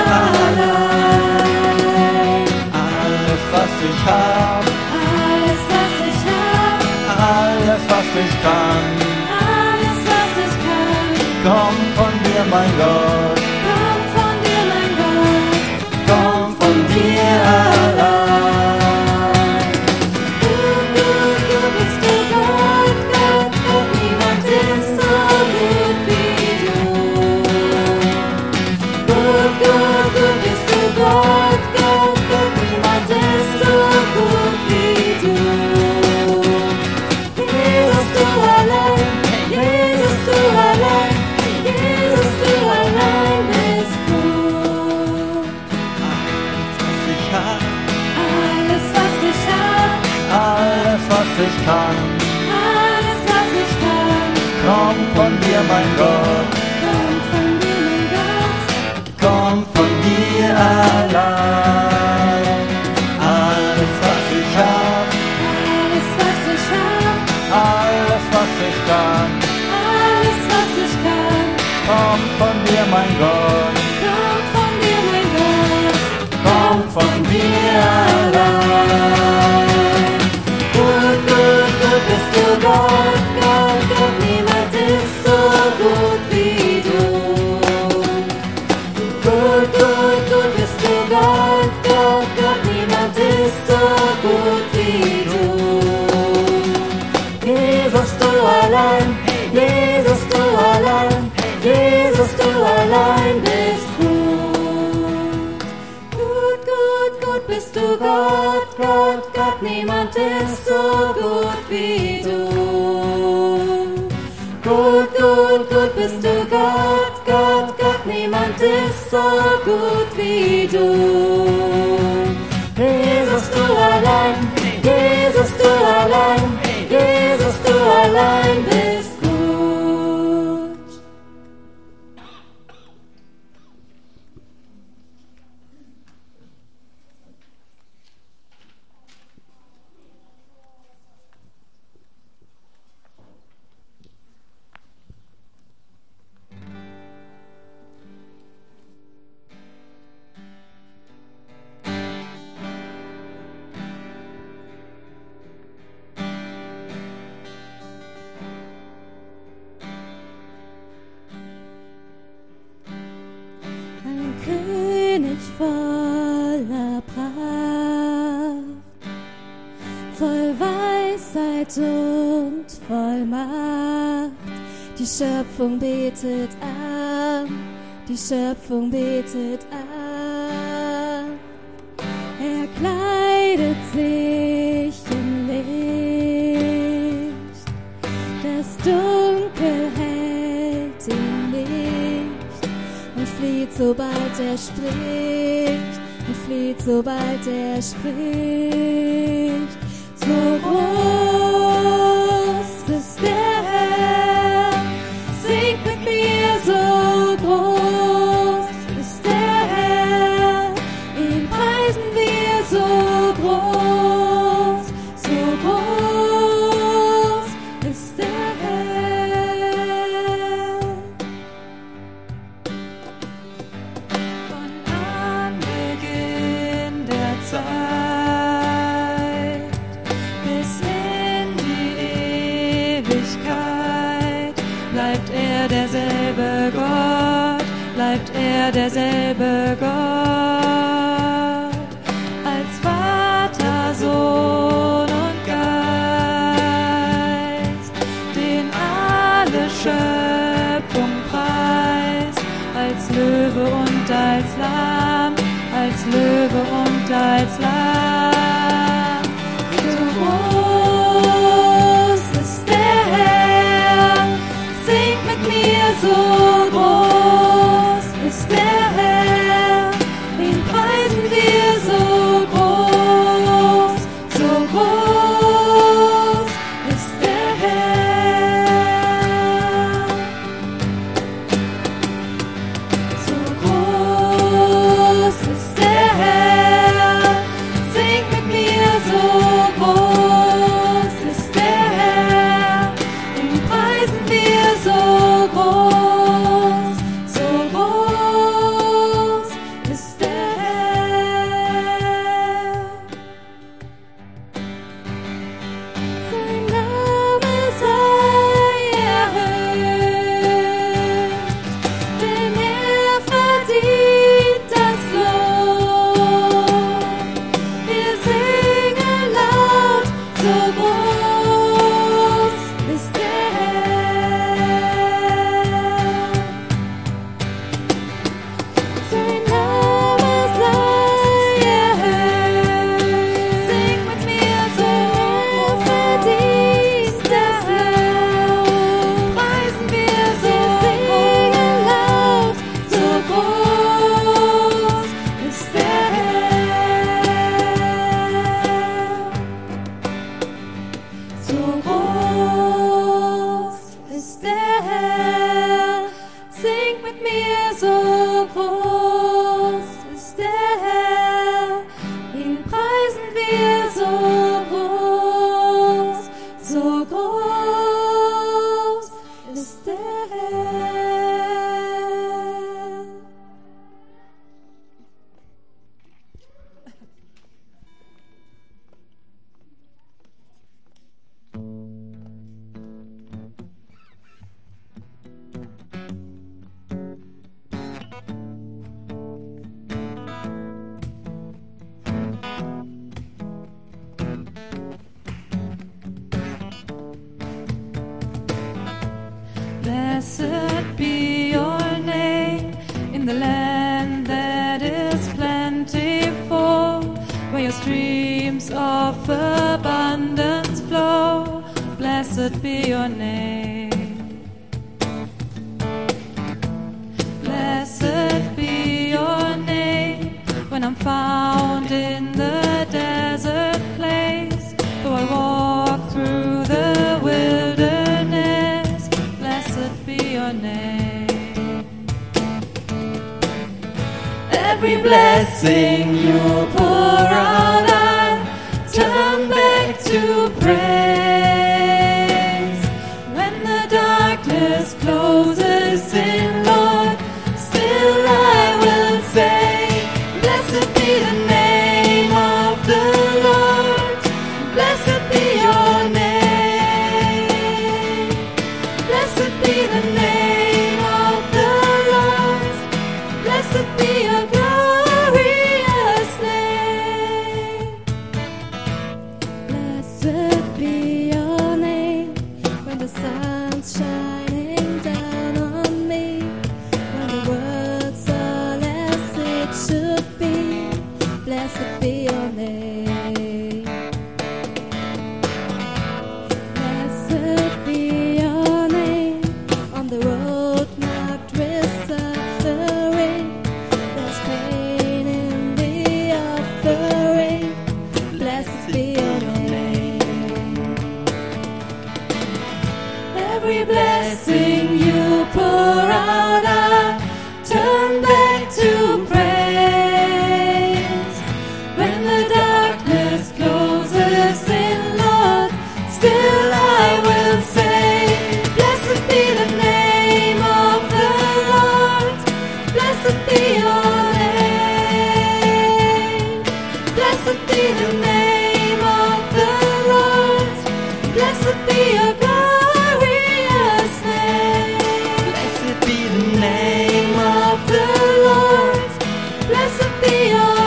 allein. Alles was ich habe, alles was ich hab, alles was ich kann, alles was ich kann, kommt von dir, mein Gott, kommt von dir, mein Gott, kommt von dir allein. du bist du Gott, Gott, Gott, niemand ist so gut wie du. Gut bist du Gott, Gott, Gott, niemand ist so gut wie du. Jesus, du allein, Jesus, du allein, Jesus, du allein bist gut. Alles was ich habe, Alles was ich hab, alles was ich kann, alles was ich kann, kommt von dir, mein Gott, kommt von dir, mein Gott. kommt von dir allein. Alles was ich habe, Alles was ich hab, alles was ich kann, alles was ich kann, kommt von dir, mein Gott, kommt von dir, mein Gott, kommt von dir allein. gut bist du Gott, Gott, Gott, niemand ist so gut wie du. Gut bist du Gott, Gott, Gott, niemand ist so gut wie du. Jesus, du allein, Jesus, du allein, Jesus, du allein bist gut. Gut bist du Gott, Gott, Gott, niemand ist so gut wie du. Gut bist du Gott, Gott, Gott, niemand ist so gut wie du. Jesus, du allein, Jesus, du allein, Jesus, du allein bist gut. Ein König voller Pracht, voll Weisheit und voll Macht. Die Schöpfung betet an, die Schöpfung betet an. Er kleidet sich in Licht, das Dunkel hält ihn nicht und flieht, sobald er spricht, und flieht, sobald er spricht. So groß ist der Herr, singt mit mir, so groß ist der Herr, ihn preisen wir, so groß ist der Herr. Von Anbeginn der Zeit bis in die Ewigkeit bleibt er derselbe Gott, bleibt er derselbe Gott. Als Vater, Sohn und Geist, den alle Schöpfung preist, als Löwe und als Lamm, als Löwe und als Lamm. So groß ist der Herr, singt mit mir, so groß ist der Herr, ihn preisen wir, so groß ist der Herr. So groß ist der Herr. streams of abundance flow. Blessed be your name. Blessed be your name. When I'm found in the desert place, though I walk through the wilderness, blessed be your name. Every blessing you pour out, I turn back to praise. When the darkness closes in, Lord, still I will say, blessed be the name of the Lord. Blessed be your name. Blessed be the name of the Lord. Blessed be your glorious name. Blessed be your name. When the sun's shining down on me, when the world's all as it should be, blessed be your name. Blessed be your name. On the road marked with suffering, there's pain in the offering. Blessed be your name. Every blessing you pour out, I turn back to praise. When the darkness closes in, Lord, still I will say, blessed be the name of the Lord. Blessed be your name. Blessed be the name of the Lord. Blessed be your glorious name. Blessed be the name of the Lord. Blessed be your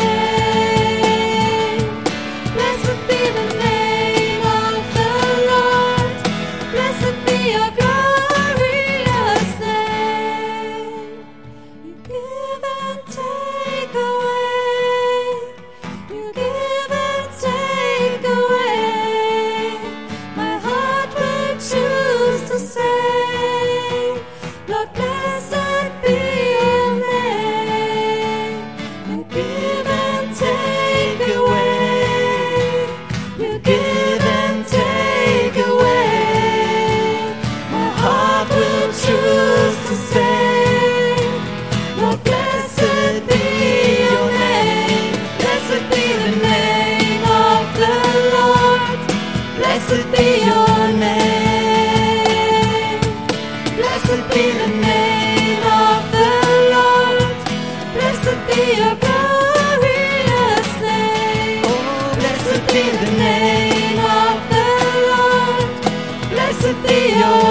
name. Blessed be the name of the Lord. Blessed be your glorious name. You give and take away. You give and take away. My heart will choose to say, Lord, blessed be your name. You give and take away. You give and take away. My heart will choose to say, Lord, blessed be your name. Blessed be the name of the Lord. Blessed be your name. Blessed be the name of the Lord. Blessed be your glorious name. Oh, blessed be the name of the Lord. Blessed be your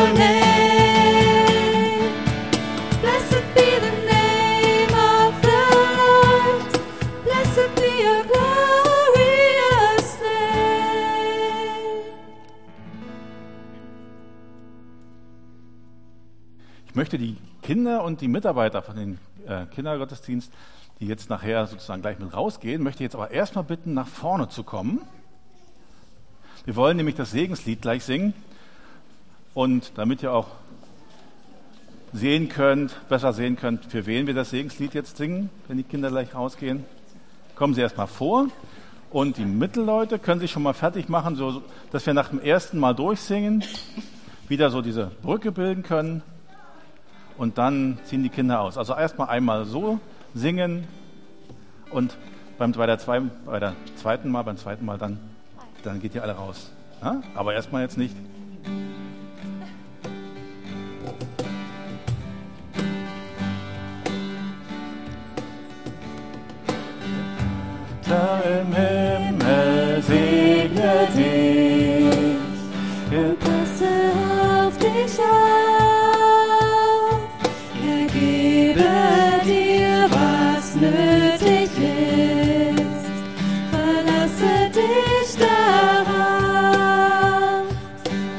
name. Blessed be the name of the Lord. Blessed be your glorious name. Ich möchte die Kinder und die Mitarbeiter von den Kindergottesdienst, die jetzt nachher sozusagen gleich mit rausgehen, möchte ich jetzt aber erstmal bitten, nach vorne zu kommen. Wir wollen nämlich das Segenslied gleich singen. Und damit ihr auch besser sehen könnt, für wen wir das Segenslied jetzt singen, wenn die Kinder gleich rausgehen, kommen sie erstmal vor. Und die Mittelleute können sich schon mal fertig machen, so dass wir nach dem ersten Mal durchsingen, wieder so diese Brücke bilden können. Und dann ziehen die Kinder aus. Also erstmal einmal so singen und beim zweiten Mal dann geht ihr alle raus. Ja? Aber erstmal jetzt nicht. Vater im Himmel, segne dich. Passe auf dich auf. Er gebe dir, was nötig ist. Verlasse dich darauf.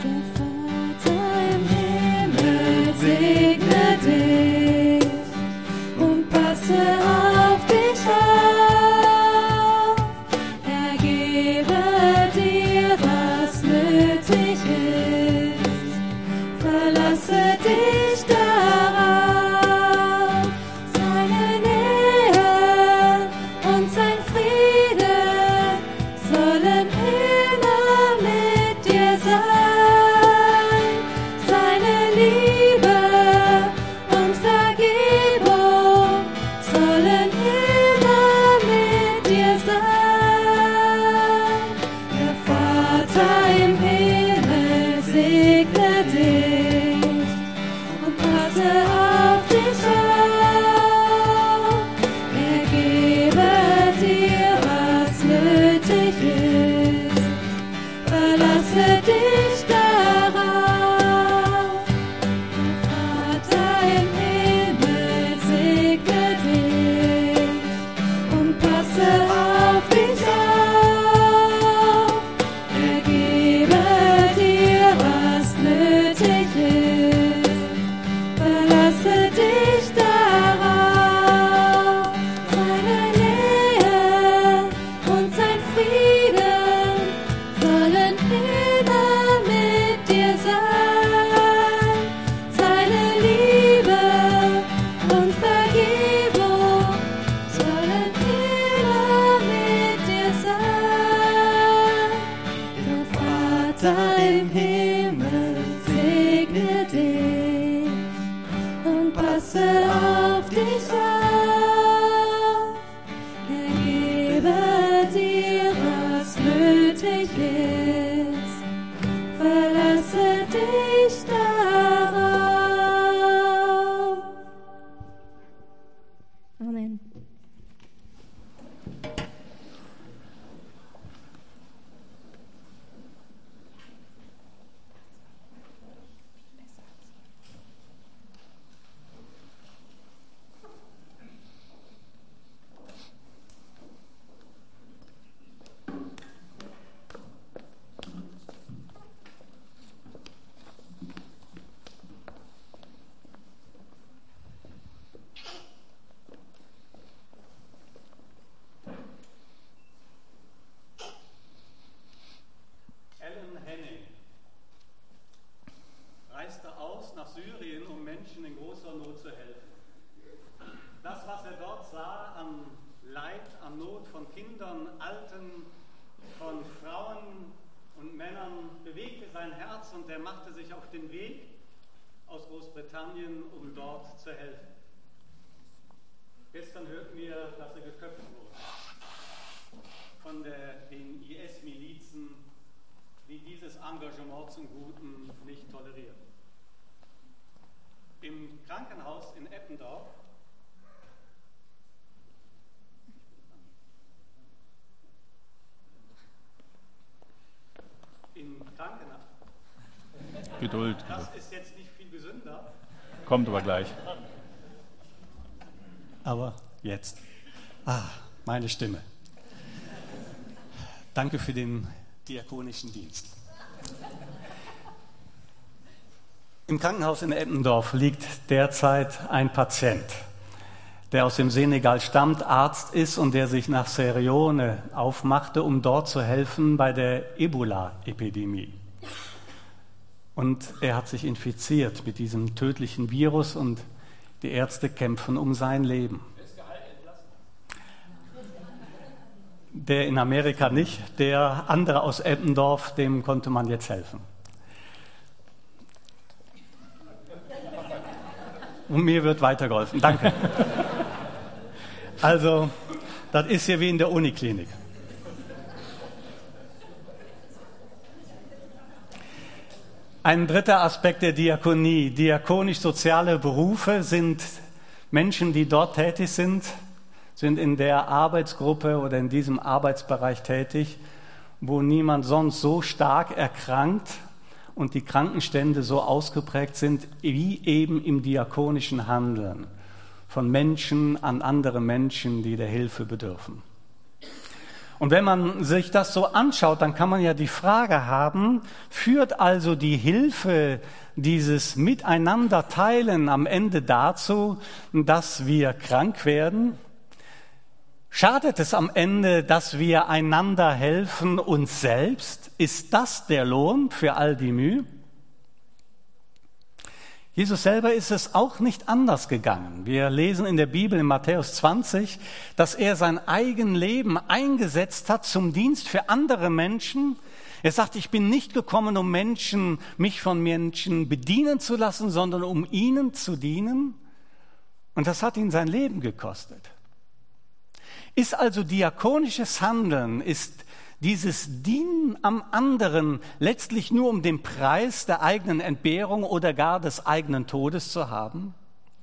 Vater im Himmel segne dich und passe auf dich auf. Er gebe dir, was nötig ist. Verlasse dich darauf. Amen. Und er machte sich auf den Weg aus Großbritannien, um dort zu helfen. Gestern hörten wir, dass er geköpft wurde von den IS-Milizen, die dieses Engagement zum Guten nicht tolerieren. Im Krankenhaus in Eppendorf Geduld. Das ist jetzt nicht viel gesünder. Kommt aber gleich. Aber jetzt. Meine Stimme. Danke für den diakonischen Dienst. Im Krankenhaus in Eppendorf liegt derzeit ein Patient, der aus dem Senegal stammt, Arzt ist und der sich nach Sierra Leone aufmachte, um dort zu helfen bei der Ebola-Epidemie. Und er hat sich infiziert mit diesem tödlichen Virus und die Ärzte kämpfen um sein Leben. Der in Amerika nicht, der andere aus Eppendorf, dem konnte man jetzt helfen. Und mir wird weitergeholfen. Danke. Also, das ist ja wie in der Uniklinik. Ein dritter Aspekt der Diakonie. Diakonisch-soziale Berufe sind Menschen, die dort tätig sind in der Arbeitsgruppe oder in diesem Arbeitsbereich tätig, wo niemand sonst so stark erkrankt und die Krankenstände so ausgeprägt sind, wie eben im diakonischen Handeln von Menschen an andere Menschen, die der Hilfe bedürfen. Und wenn man sich das so anschaut, dann kann man ja die Frage haben, führt also die Hilfe, dieses Miteinander-Teilen am Ende dazu, dass wir krank werden? Schadet es am Ende, dass wir einander helfen, uns selbst? Ist das der Lohn für all die Mühe? Jesus selber ist es auch nicht anders gegangen. Wir lesen in der Bibel in Matthäus 20, dass er sein eigenes Leben eingesetzt hat zum Dienst für andere Menschen. Er sagt, ich bin nicht gekommen, um mich von Menschen bedienen zu lassen, sondern um ihnen zu dienen. Und das hat ihn sein Leben gekostet. Ist also diakonisches Handeln, ist dieses Dienen am anderen letztlich nur um den Preis der eigenen Entbehrung oder gar des eigenen Todes zu haben?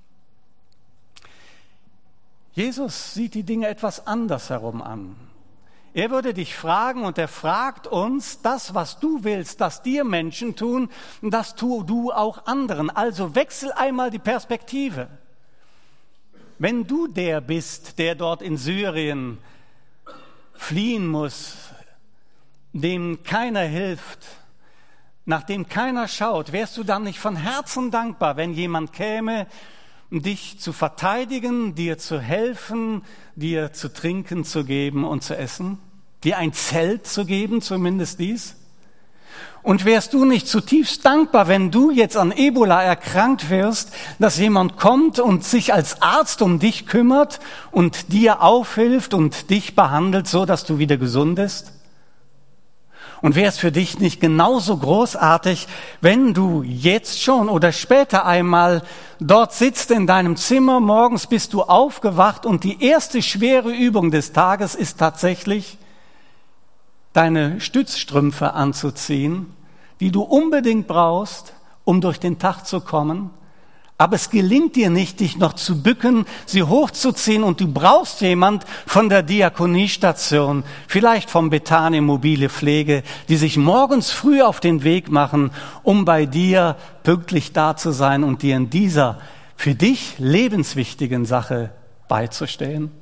Jesus sieht die Dinge etwas anders herum an. Er würde dich fragen und er fragt uns, das, was du willst, dass dir Menschen tun, das tu du auch anderen. Also wechsel einmal die Perspektive. Wenn du der bist, der dort in Syrien fliehen muss, dem keiner hilft, nach dem keiner schaut, wärst du dann nicht von Herzen dankbar, wenn jemand käme, dich zu verteidigen, dir zu helfen, dir zu trinken zu geben und zu essen, dir ein Zelt zu geben, zumindest dies? Und wärst du nicht zutiefst dankbar, wenn du jetzt an Ebola erkrankt wirst, dass jemand kommt und sich als Arzt um dich kümmert und dir aufhilft und dich behandelt, so dass du wieder gesund bist? Und wäre es für dich nicht genauso großartig, wenn du jetzt schon oder später einmal dort sitzt in deinem Zimmer, morgens bist du aufgewacht und die erste schwere Übung des Tages ist tatsächlich, deine Stützstrümpfe anzuziehen, die du unbedingt brauchst, um durch den Tag zu kommen. Aber es gelingt dir nicht, dich noch zu bücken, sie hochzuziehen, und du brauchst jemand von der Diakoniestation, vielleicht vom Bethanien Mobile Pflege, die sich morgens früh auf den Weg machen, um bei dir pünktlich da zu sein und dir in dieser für dich lebenswichtigen Sache beizustehen.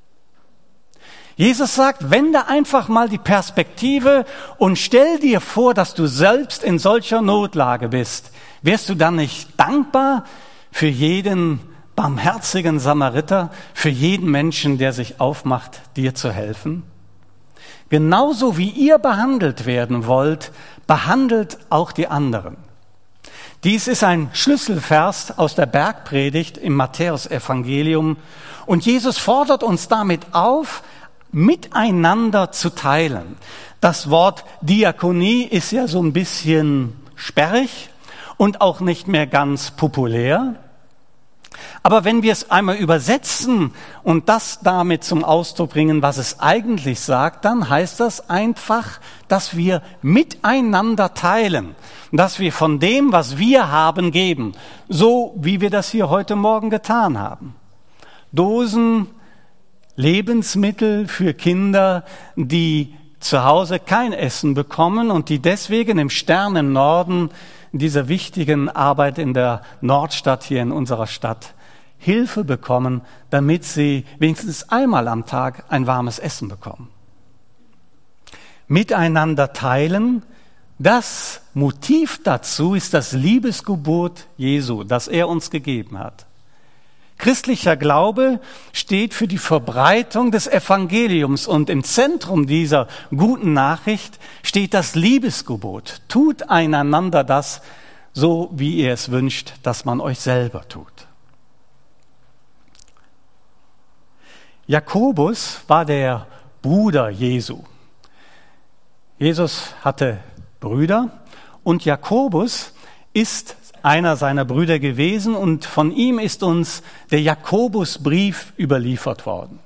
Jesus sagt, wende einfach mal die Perspektive und stell dir vor, dass du selbst in solcher Notlage bist. Wärst du dann nicht dankbar für jeden barmherzigen Samariter, für jeden Menschen, der sich aufmacht, dir zu helfen? Genauso wie ihr behandelt werden wollt, behandelt auch die anderen. Dies ist ein Schlüsselvers aus der Bergpredigt im Matthäusevangelium, und Jesus fordert uns damit auf, miteinander zu teilen. Das Wort Diakonie ist ja so ein bisschen sperrig und auch nicht mehr ganz populär. Aber wenn wir es einmal übersetzen und das damit zum Ausdruck bringen, was es eigentlich sagt, dann heißt das einfach, dass wir miteinander teilen, dass wir von dem, was wir haben, geben, so wie wir das hier heute Morgen getan haben. Dosen, Lebensmittel für Kinder, die zu Hause kein Essen bekommen und die deswegen im Stern Norden dieser wichtigen Arbeit in der Nordstadt hier in unserer Stadt Hilfe bekommen, damit sie wenigstens einmal am Tag ein warmes Essen bekommen. Miteinander teilen, das Motiv dazu ist das Liebesgebot Jesu, das er uns gegeben hat. Christlicher Glaube steht für die Verbreitung des Evangeliums, und im Zentrum dieser guten Nachricht steht das Liebesgebot. Tut einander das, so wie ihr es wünscht, dass man euch selber tut. Jakobus war der Bruder Jesu. Jesus hatte Brüder und Jakobus ist einer seiner Brüder gewesen, und von ihm ist uns der Jakobusbrief überliefert worden.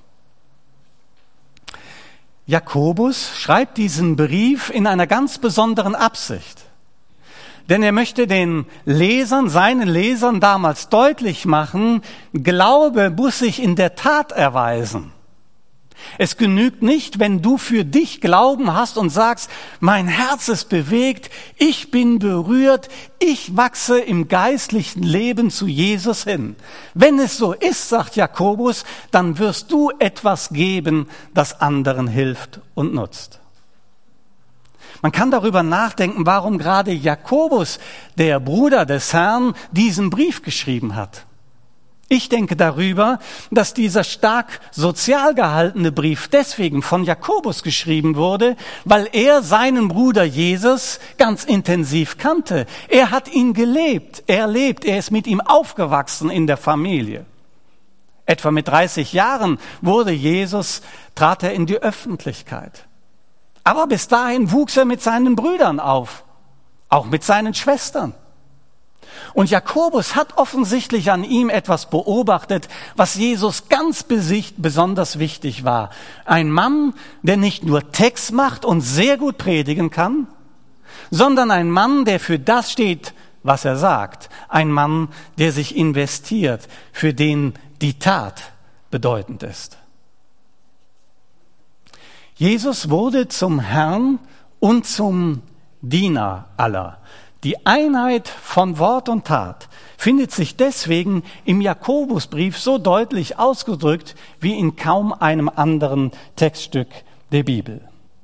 Jakobus schreibt diesen Brief in einer ganz besonderen Absicht. Denn er möchte den Lesern, seinen Lesern damals deutlich machen, Glaube muss sich in der Tat erweisen. Es genügt nicht, wenn du für dich Glauben hast und sagst, mein Herz ist bewegt, ich bin berührt, ich wachse im geistlichen Leben zu Jesus hin. Wenn es so ist, sagt Jakobus, dann wirst du etwas geben, das anderen hilft und nutzt. Man kann darüber nachdenken, warum gerade Jakobus, der Bruder des Herrn, diesen Brief geschrieben hat. Ich denke darüber, dass dieser stark sozial gehaltene Brief deswegen von Jakobus geschrieben wurde, weil er seinen Bruder Jesus ganz intensiv kannte. Er hat ihn gelebt, er ist mit ihm aufgewachsen in der Familie. Etwa mit 30 Jahren trat er in die Öffentlichkeit. Aber bis dahin wuchs er mit seinen Brüdern auf, auch mit seinen Schwestern. Und Jakobus hat offensichtlich an ihm etwas beobachtet, was Jesus ganz besonders wichtig war. Ein Mann, der nicht nur Text macht und sehr gut predigen kann, sondern ein Mann, der für das steht, was er sagt. Ein Mann, der sich investiert, für den die Tat bedeutend ist. Jesus wurde zum Herrn und zum Diener aller. Die Einheit von Wort und Tat findet sich deswegen im Jakobusbrief so deutlich ausgedrückt wie in kaum einem anderen Textstück der Bibel.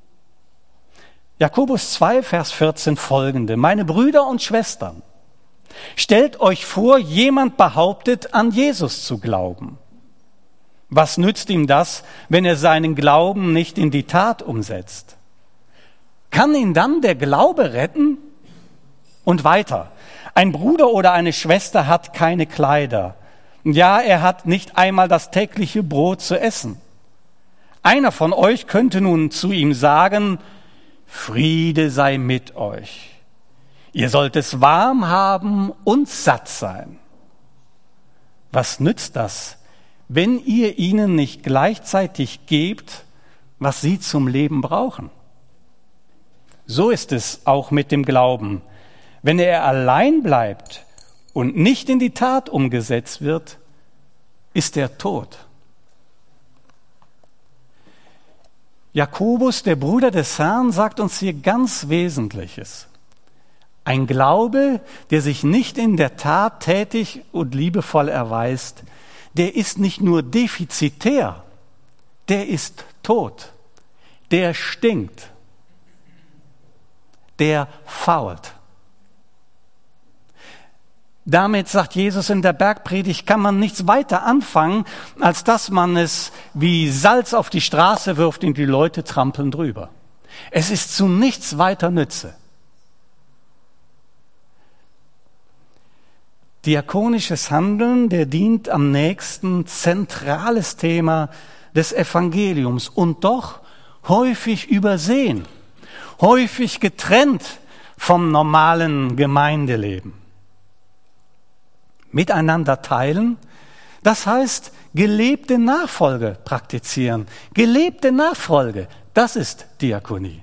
Jakobus 2, Vers 14 folgende: Meine Brüder und Schwestern, stellt euch vor, jemand behauptet, an Jesus zu glauben. Was nützt ihm das, wenn er seinen Glauben nicht in die Tat umsetzt? Kann ihn dann der Glaube retten? Und weiter: Ein Bruder oder eine Schwester hat keine Kleider. Ja, er hat nicht einmal das tägliche Brot zu essen. Einer von euch könnte nun zu ihm sagen: Friede sei mit euch. Ihr sollt es warm haben und satt sein. Was nützt das, wenn ihr ihnen nicht gleichzeitig gebt, was sie zum Leben brauchen? So ist es auch mit dem Glauben. Wenn er allein bleibt und nicht in die Tat umgesetzt wird, ist er tot. Jakobus, der Bruder des Herrn, sagt uns hier ganz Wesentliches. Ein Glaube, der sich nicht in der Tat tätig und liebevoll erweist, der ist nicht nur defizitär, der ist tot, der stinkt, der fault. Damit, sagt Jesus in der Bergpredigt, kann man nichts weiter anfangen, als dass man es wie Salz auf die Straße wirft und die Leute trampeln drüber. Es ist zu nichts weiter Nütze. Diakonisches Handeln, der dient am nächsten, zentrales Thema des Evangeliums und doch häufig übersehen, häufig getrennt vom normalen Gemeindeleben. Miteinander teilen, das heißt gelebte Nachfolge praktizieren. Gelebte Nachfolge, das ist Diakonie.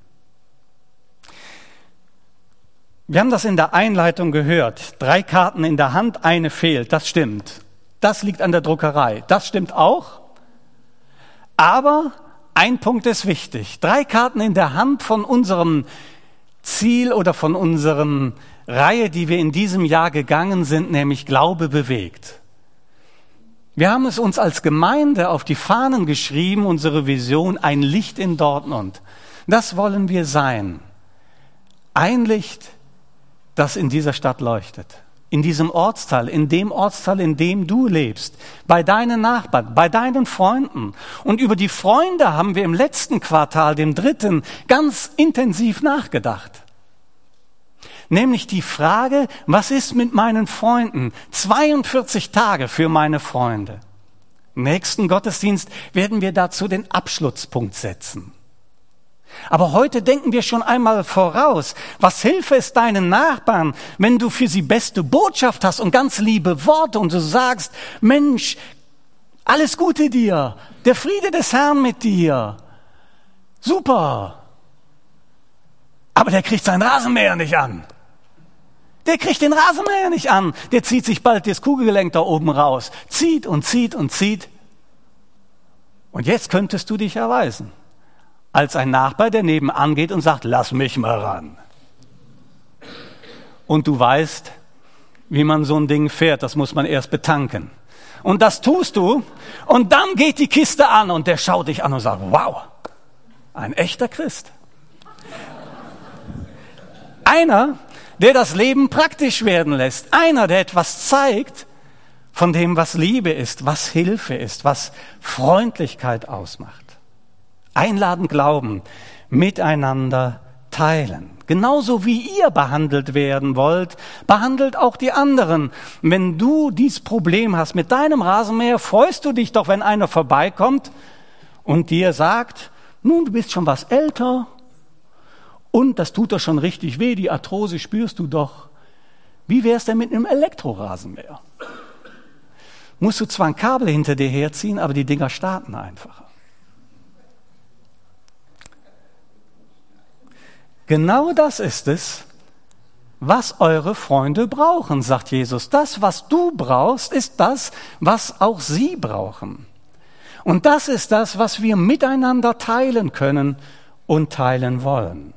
Wir haben das in der Einleitung gehört. 3 Karten in der Hand, eine fehlt, das stimmt. Das liegt an der Druckerei, das stimmt auch. Aber ein Punkt ist wichtig. 3 Karten in der Hand von unserem Ziel oder von unserem Reihe, die wir in diesem Jahr gegangen sind, nämlich Glaube bewegt. Wir haben es uns als Gemeinde auf die Fahnen geschrieben, unsere Vision, ein Licht in Dortmund. Das wollen wir sein. Ein Licht, das in dieser Stadt leuchtet. In diesem Ortsteil, in dem du lebst, bei deinen Nachbarn, bei deinen Freunden. Und über die Freunde haben wir im letzten Quartal, dem 3., ganz intensiv nachgedacht. Nämlich die Frage, was ist mit meinen Freunden? 42 Tage für meine Freunde. Im nächsten Gottesdienst werden wir dazu den Abschlusspunkt setzen. Aber heute denken wir schon einmal voraus. Was hilft es deinen Nachbarn, wenn du für sie beste Botschaft hast und ganz liebe Worte und du sagst, Mensch, alles Gute dir, der Friede des Herrn mit dir. Super. Aber der kriegt seinen Rasenmäher nicht an. Der kriegt den Rasenmäher nicht an. Der zieht sich bald das Kugelgelenk da oben raus. Zieht und zieht und zieht. Und jetzt könntest du dich erweisen. Als ein Nachbar, der nebenan geht und sagt, lass mich mal ran. Und du weißt, wie man so ein Ding fährt. Das muss man erst betanken. Und das tust du. Und dann geht die Kiste an und der schaut dich an und sagt, wow, ein echter Christ. Einer, der das Leben praktisch werden lässt. Einer, der etwas zeigt von dem, was Liebe ist, was Hilfe ist, was Freundlichkeit ausmacht. Einladen, glauben, miteinander teilen. Genauso wie ihr behandelt werden wollt, behandelt auch die anderen. Wenn du dieses Problem hast mit deinem Rasenmäher, freust du dich doch, wenn einer vorbeikommt und dir sagt, nun, du bist schon was älter, und das tut doch schon richtig weh, die Arthrose spürst du doch. Wie wär's denn mit einem Elektrorasenmäher? Musst du zwar ein Kabel hinter dir herziehen, aber die Dinger starten einfacher. Genau das ist es, was eure Freunde brauchen, sagt Jesus. Das, was du brauchst, ist das, was auch sie brauchen. Und das ist das, was wir miteinander teilen können und teilen wollen.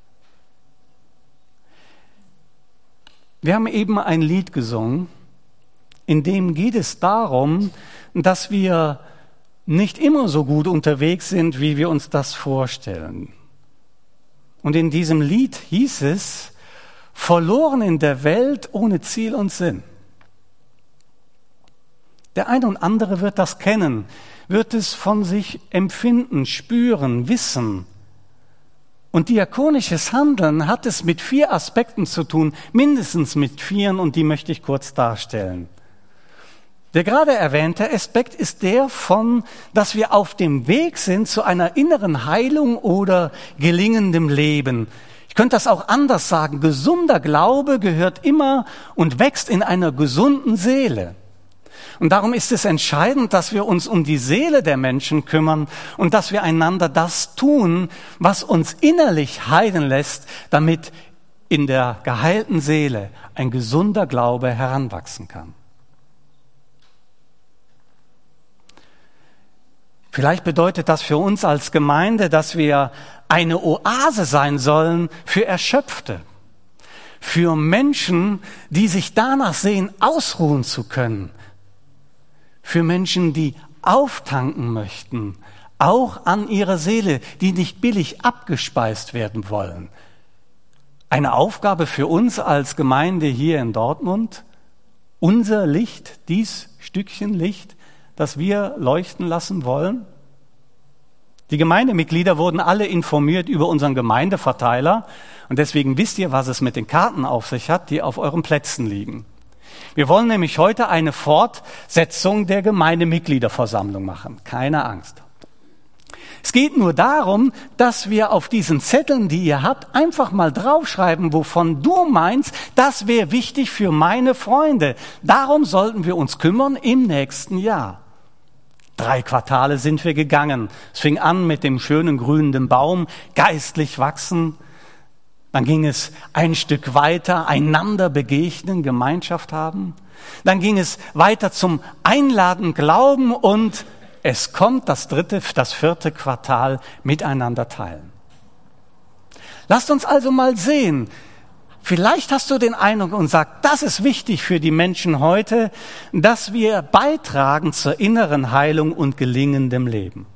Wir haben eben ein Lied gesungen, in dem geht es darum, dass wir nicht immer so gut unterwegs sind, wie wir uns das vorstellen. Und in diesem Lied hieß es, verloren in der Welt ohne Ziel und Sinn. Der eine und andere wird das kennen, wird es von sich empfinden, spüren, wissen. Und diakonisches Handeln hat es mit 4 Aspekten zu tun, mindestens mit 4, und die möchte ich kurz darstellen. Der gerade erwähnte Aspekt ist der dass wir auf dem Weg sind zu einer inneren Heilung oder gelingendem Leben. Ich könnte das auch anders sagen. Gesunder Glaube gehört immer und wächst in einer gesunden Seele. Und darum ist es entscheidend, dass wir uns um die Seele der Menschen kümmern und dass wir einander das tun, was uns innerlich heilen lässt, damit in der geheilten Seele ein gesunder Glaube heranwachsen kann. Vielleicht bedeutet das für uns als Gemeinde, dass wir eine Oase sein sollen für Erschöpfte, für Menschen, die sich danach sehen, ausruhen zu können, für Menschen, die auftanken möchten, auch an ihrer Seele, die nicht billig abgespeist werden wollen. Eine Aufgabe für uns als Gemeinde hier in Dortmund, unser Licht, dies Stückchen Licht, das wir leuchten lassen wollen. Die Gemeindemitglieder wurden alle informiert über unseren Gemeindeverteiler und deswegen wisst ihr, was es mit den Karten auf sich hat, die auf euren Plätzen liegen. Wir wollen nämlich heute eine Fortsetzung der Gemeindemitgliederversammlung machen. Keine Angst. Es geht nur darum, dass wir auf diesen Zetteln, die ihr habt, einfach mal draufschreiben, wovon du meinst, das wäre wichtig für meine Freunde. Darum sollten wir uns kümmern im nächsten Jahr. 3 Quartale sind wir gegangen. Es fing an mit dem schönen grünenden Baum, geistlich wachsen. Dann ging es ein Stück weiter, einander begegnen, Gemeinschaft haben. Dann ging es weiter zum Einladen, Glauben und es kommt das 4. Quartal, miteinander teilen. Lasst uns also mal sehen. Vielleicht hast du den Eindruck und sagst, das ist wichtig für die Menschen heute, dass wir beitragen zur inneren Heilung und gelingendem Leben.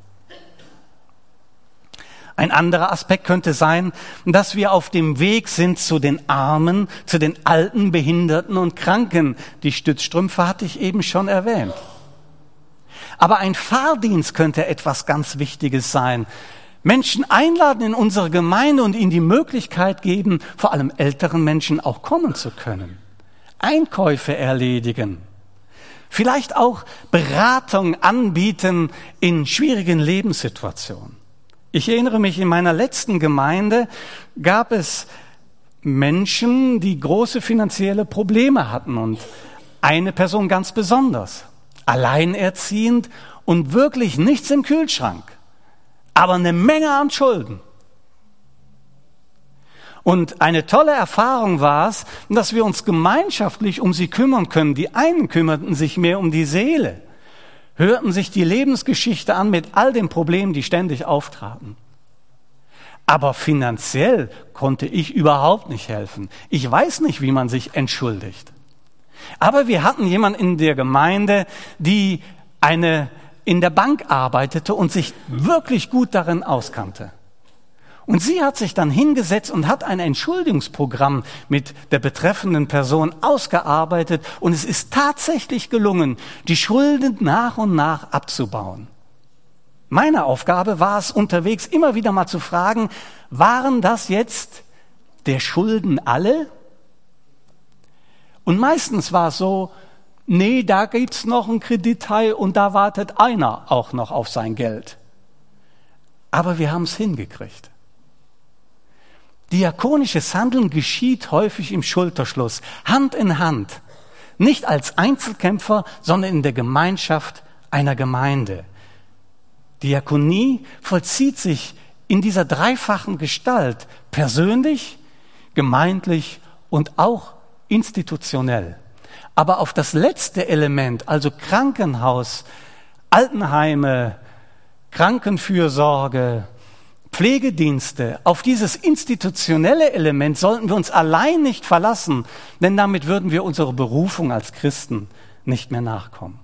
Ein anderer Aspekt könnte sein, dass wir auf dem Weg sind zu den Armen, zu den Alten, Behinderten und Kranken. Die Stützstrümpfe hatte ich eben schon erwähnt. Aber ein Fahrdienst könnte etwas ganz Wichtiges sein. Menschen einladen in unsere Gemeinde und ihnen die Möglichkeit geben, vor allem älteren Menschen auch kommen zu können. Einkäufe erledigen. Vielleicht auch Beratung anbieten in schwierigen Lebenssituationen. Ich erinnere mich, in meiner letzten Gemeinde gab es Menschen, die große finanzielle Probleme hatten und eine Person ganz besonders. Alleinerziehend und wirklich nichts im Kühlschrank, aber eine Menge an Schulden. Und eine tolle Erfahrung war es, dass wir uns gemeinschaftlich um sie kümmern können. Die einen kümmerten sich mehr um die Seele, hörten sich die Lebensgeschichte an mit all den Problemen, die ständig auftraten. Aber finanziell konnte ich überhaupt nicht helfen. Ich weiß nicht, wie man sich entschuldigt. Aber wir hatten jemanden in der Gemeinde, die in der Bank arbeitete und sich wirklich gut darin auskannte. Und sie hat sich dann hingesetzt und hat ein Entschuldigungsprogramm mit der betreffenden Person ausgearbeitet und es ist tatsächlich gelungen, die Schulden nach und nach abzubauen. Meine Aufgabe war es, unterwegs immer wieder mal zu fragen, waren das jetzt der Schulden alle? Und meistens war es so, nee, da gibt's noch einen Kreditteil und da wartet einer auch noch auf sein Geld. Aber wir haben es hingekriegt. Diakonisches Handeln geschieht häufig im Schulterschluss, Hand in Hand. Nicht als Einzelkämpfer, sondern in der Gemeinschaft einer Gemeinde. Diakonie vollzieht sich in dieser dreifachen Gestalt, persönlich, gemeindlich und auch institutionell. Aber auf das letzte Element, also Krankenhaus, Altenheime, Krankenfürsorge, Pflegedienste, auf dieses institutionelle Element sollten wir uns allein nicht verlassen, denn damit würden wir unserer Berufung als Christen nicht mehr nachkommen.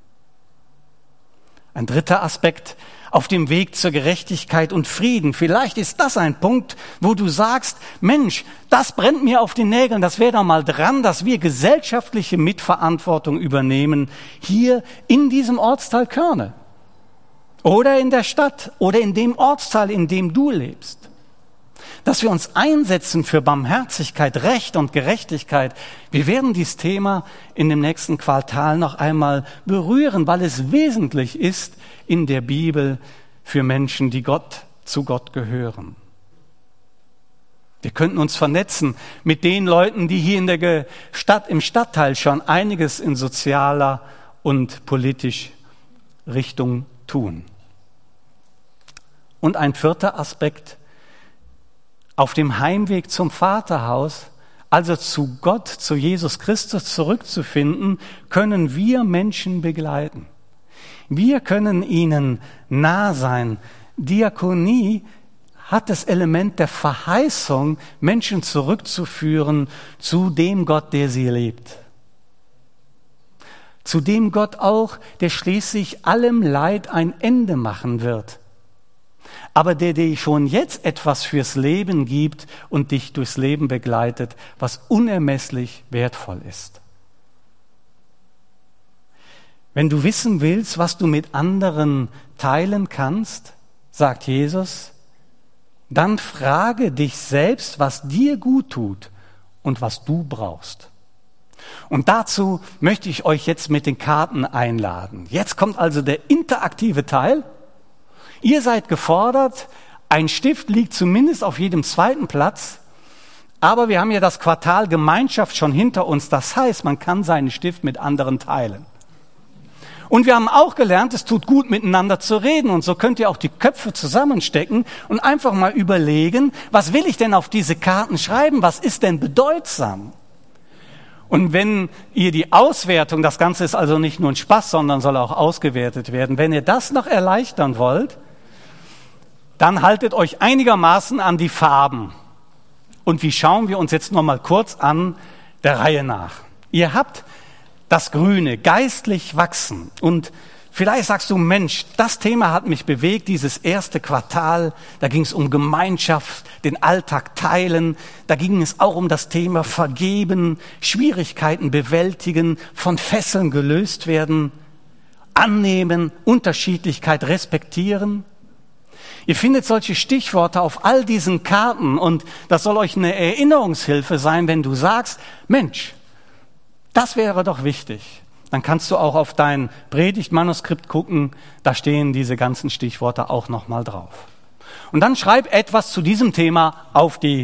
Ein dritter Aspekt auf dem Weg zur Gerechtigkeit und Frieden. Vielleicht ist das ein Punkt, wo du sagst, Mensch, das brennt mir auf den Nägeln, das wäre doch mal dran, dass wir gesellschaftliche Mitverantwortung übernehmen, hier in diesem Ortsteil Körne oder in der Stadt oder in dem Ortsteil, in dem du lebst. dass wir uns einsetzen für Barmherzigkeit, Recht und Gerechtigkeit. Wir werden dieses Thema in dem nächsten Quartal noch einmal berühren, weil es wesentlich ist in der Bibel für Menschen, die zu Gott gehören. Wir könnten uns vernetzen mit den Leuten, die hier in der im Stadtteil schon einiges in sozialer und politisch Richtung tun. Und ein vierter Aspekt: Auf dem Heimweg zum Vaterhaus, also zu Gott, zu Jesus Christus zurückzufinden, können wir Menschen begleiten. Wir können ihnen nah sein. Diakonie hat das Element der Verheißung, Menschen zurückzuführen zu dem Gott, der sie liebt. Zu dem Gott auch, der schließlich allem Leid ein Ende machen wird. Aber der dir schon jetzt etwas fürs Leben gibt und dich durchs Leben begleitet, was unermesslich wertvoll ist. Wenn du wissen willst, was du mit anderen teilen kannst, sagt Jesus, dann frage dich selbst, was dir gut tut und was du brauchst. Und dazu möchte ich euch jetzt mit den Karten einladen. Jetzt kommt also der interaktive Teil. Ihr seid gefordert, ein Stift liegt zumindest auf jedem zweiten Platz, aber wir haben ja das Quartal Gemeinschaft schon hinter uns. Das heißt, man kann seinen Stift mit anderen teilen. Und wir haben auch gelernt, es tut gut, miteinander zu reden. Und so könnt ihr auch die Köpfe zusammenstecken und einfach mal überlegen, was will ich denn auf diese Karten schreiben? Was ist denn bedeutsam? Und wenn ihr die Auswertung, das Ganze ist also nicht nur ein Spaß, sondern soll auch ausgewertet werden, wenn ihr das noch erleichtern wollt, dann haltet euch einigermaßen an die Farben. Und wie schauen wir uns jetzt noch mal kurz an, der Reihe nach. Ihr habt das Grüne, geistlich wachsen. Und vielleicht sagst du, Mensch, das Thema hat mich bewegt, dieses erste Quartal. Da ging es um Gemeinschaft, den Alltag teilen. Da ging es auch um das Thema Vergeben, Schwierigkeiten bewältigen, von Fesseln gelöst werden, annehmen, Unterschiedlichkeit respektieren. Ihr findet solche Stichworte auf all diesen Karten und das soll euch eine Erinnerungshilfe sein, wenn du sagst, Mensch, das wäre doch wichtig. Dann kannst du auch auf dein Predigtmanuskript gucken, da stehen diese ganzen Stichworte auch nochmal drauf. Und dann schreib etwas zu diesem Thema auf die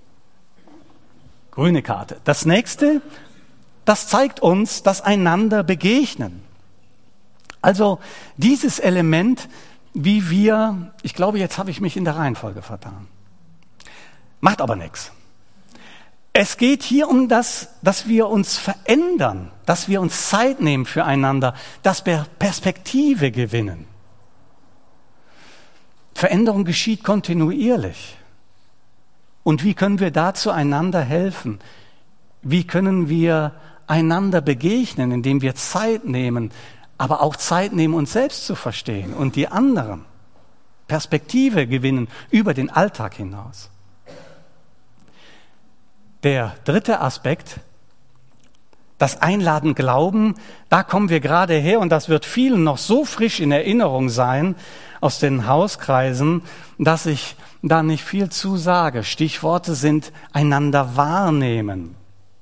grüne Karte. Das nächste, das zeigt uns das einander begegnen. Also dieses Element, wie wir, ich glaube, jetzt habe ich mich in der Reihenfolge vertan. Macht aber nichts. Es geht hier um das, dass wir uns verändern, dass wir uns Zeit nehmen füreinander, dass wir Perspektive gewinnen. Veränderung geschieht kontinuierlich. Und wie können wir dazu einander helfen? Wie können wir einander begegnen, indem wir Zeit nehmen, aber auch Zeit nehmen, uns selbst zu verstehen und die anderen? Perspektive gewinnen über den Alltag hinaus. Der dritte Aspekt, das Einladen Glauben, da kommen wir gerade her und das wird vielen noch so frisch in Erinnerung sein aus den Hauskreisen, dass ich da nicht viel zu sage. Stichworte sind einander wahrnehmen.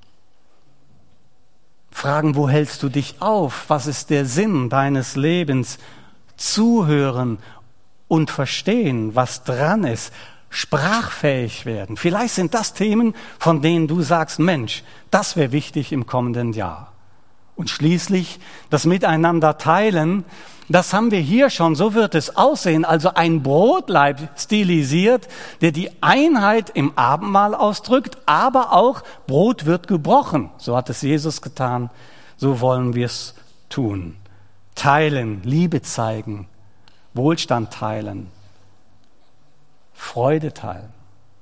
Fragen, wo hältst du dich auf? Was ist der Sinn deines Lebens? Zuhören und verstehen, was dran ist. Sprachfähig werden. Vielleicht sind das Themen, von denen du sagst, Mensch, das wäre wichtig im kommenden Jahr. Und schließlich das Miteinander teilen, das haben wir hier schon, so wird es aussehen, also ein Brotleib stilisiert, der die Einheit im Abendmahl ausdrückt, aber auch Brot wird gebrochen. So hat es Jesus getan, so wollen wir es tun. Teilen, Liebe zeigen, Wohlstand teilen. Freude teilen.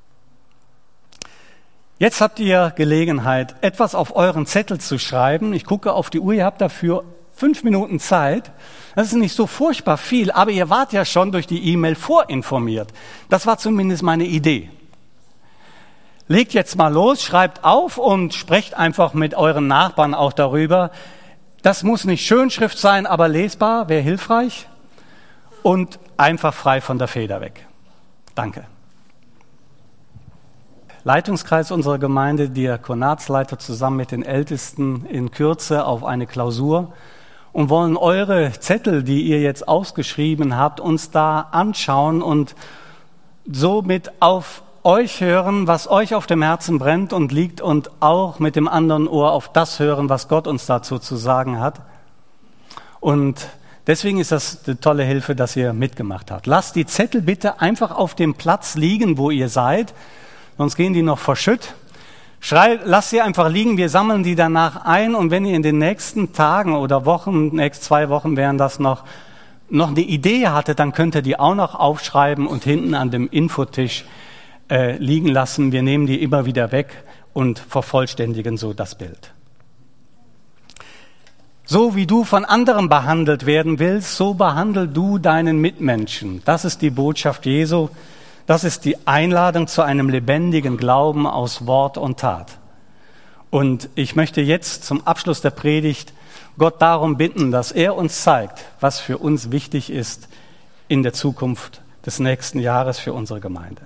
Jetzt habt ihr Gelegenheit, etwas auf euren Zettel zu schreiben. Ich gucke auf die Uhr, ihr habt dafür 5 Minuten Zeit. Das ist nicht so furchtbar viel, aber ihr wart ja schon durch die E-Mail vorinformiert. Das war zumindest meine Idee. Legt jetzt mal los, schreibt auf und sprecht einfach mit euren Nachbarn auch darüber. Das muss nicht Schönschrift sein, aber lesbar, wäre hilfreich. Und einfach frei von der Feder weg. Danke. Leitungskreis unserer Gemeinde, Diakonatsleiter, zusammen mit den Ältesten in Kürze auf eine Klausur und wollen eure Zettel, die ihr jetzt ausgeschrieben habt, uns da anschauen und somit auf euch hören, was euch auf dem Herzen brennt und liegt, und auch mit dem anderen Ohr auf das hören, was Gott uns dazu zu sagen hat. Und deswegen ist das eine tolle Hilfe, dass ihr mitgemacht habt. Lasst die Zettel bitte einfach auf dem Platz liegen, wo ihr seid, sonst gehen die noch verschütt. Lasst sie einfach liegen, wir sammeln die danach ein, und wenn ihr in den nächsten Tagen oder Wochen, nächsten 2 Wochen wären das noch eine Idee hattet, dann könnt ihr die auch noch aufschreiben und hinten an dem Infotisch liegen lassen. Wir nehmen die immer wieder weg und vervollständigen so das Bild. So wie du von anderen behandelt werden willst, so behandel du deinen Mitmenschen. Das ist die Botschaft Jesu. Das ist die Einladung zu einem lebendigen Glauben aus Wort und Tat. Und ich möchte jetzt zum Abschluss der Predigt Gott darum bitten, dass er uns zeigt, was für uns wichtig ist in der Zukunft des nächsten Jahres für unsere Gemeinde.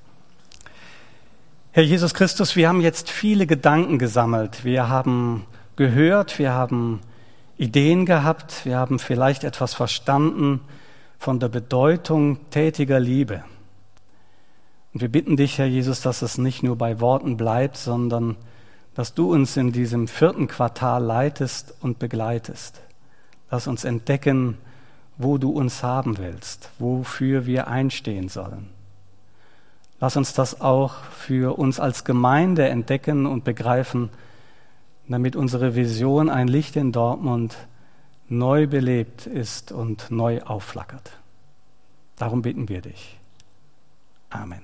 Herr Jesus Christus, wir haben jetzt viele Gedanken gesammelt. Wir haben gehört, wir haben Ideen gehabt, wir haben vielleicht etwas verstanden von der Bedeutung tätiger Liebe. Und wir bitten dich, Herr Jesus, dass es nicht nur bei Worten bleibt, sondern dass du uns in diesem 4. Quartal leitest und begleitest. Lass uns entdecken, wo du uns haben willst, wofür wir einstehen sollen. Lass uns das auch für uns als Gemeinde entdecken und begreifen, damit unsere Vision ein Licht in Dortmund neu belebt ist und neu aufflackert. Darum bitten wir dich. Amen.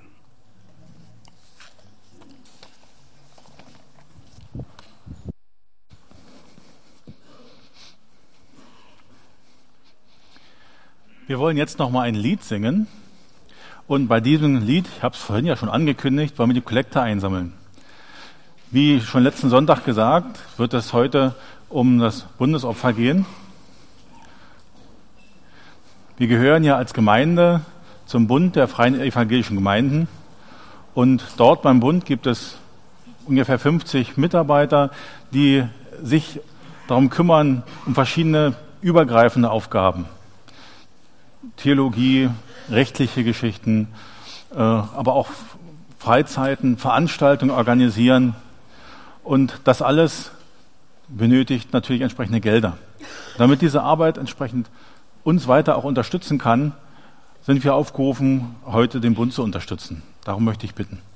Wir wollen jetzt noch mal ein Lied singen. Und bei diesem Lied, ich habe es vorhin ja schon angekündigt, wollen wir die Kollekte einsammeln. Wie schon letzten Sonntag gesagt, wird es heute um das Bundesopfer gehen. Wir gehören ja als Gemeinde zum Bund der Freien Evangelischen Gemeinden. Und dort beim Bund gibt es ungefähr 50 Mitarbeiter, die sich darum kümmern, um verschiedene übergreifende Aufgaben. Theologie, rechtliche Geschichten, aber auch Freizeiten, Veranstaltungen organisieren. Und das alles benötigt natürlich entsprechende Gelder. Damit diese Arbeit entsprechend uns weiter auch unterstützen kann, sind wir aufgerufen, heute den Bund zu unterstützen. Darum möchte ich bitten.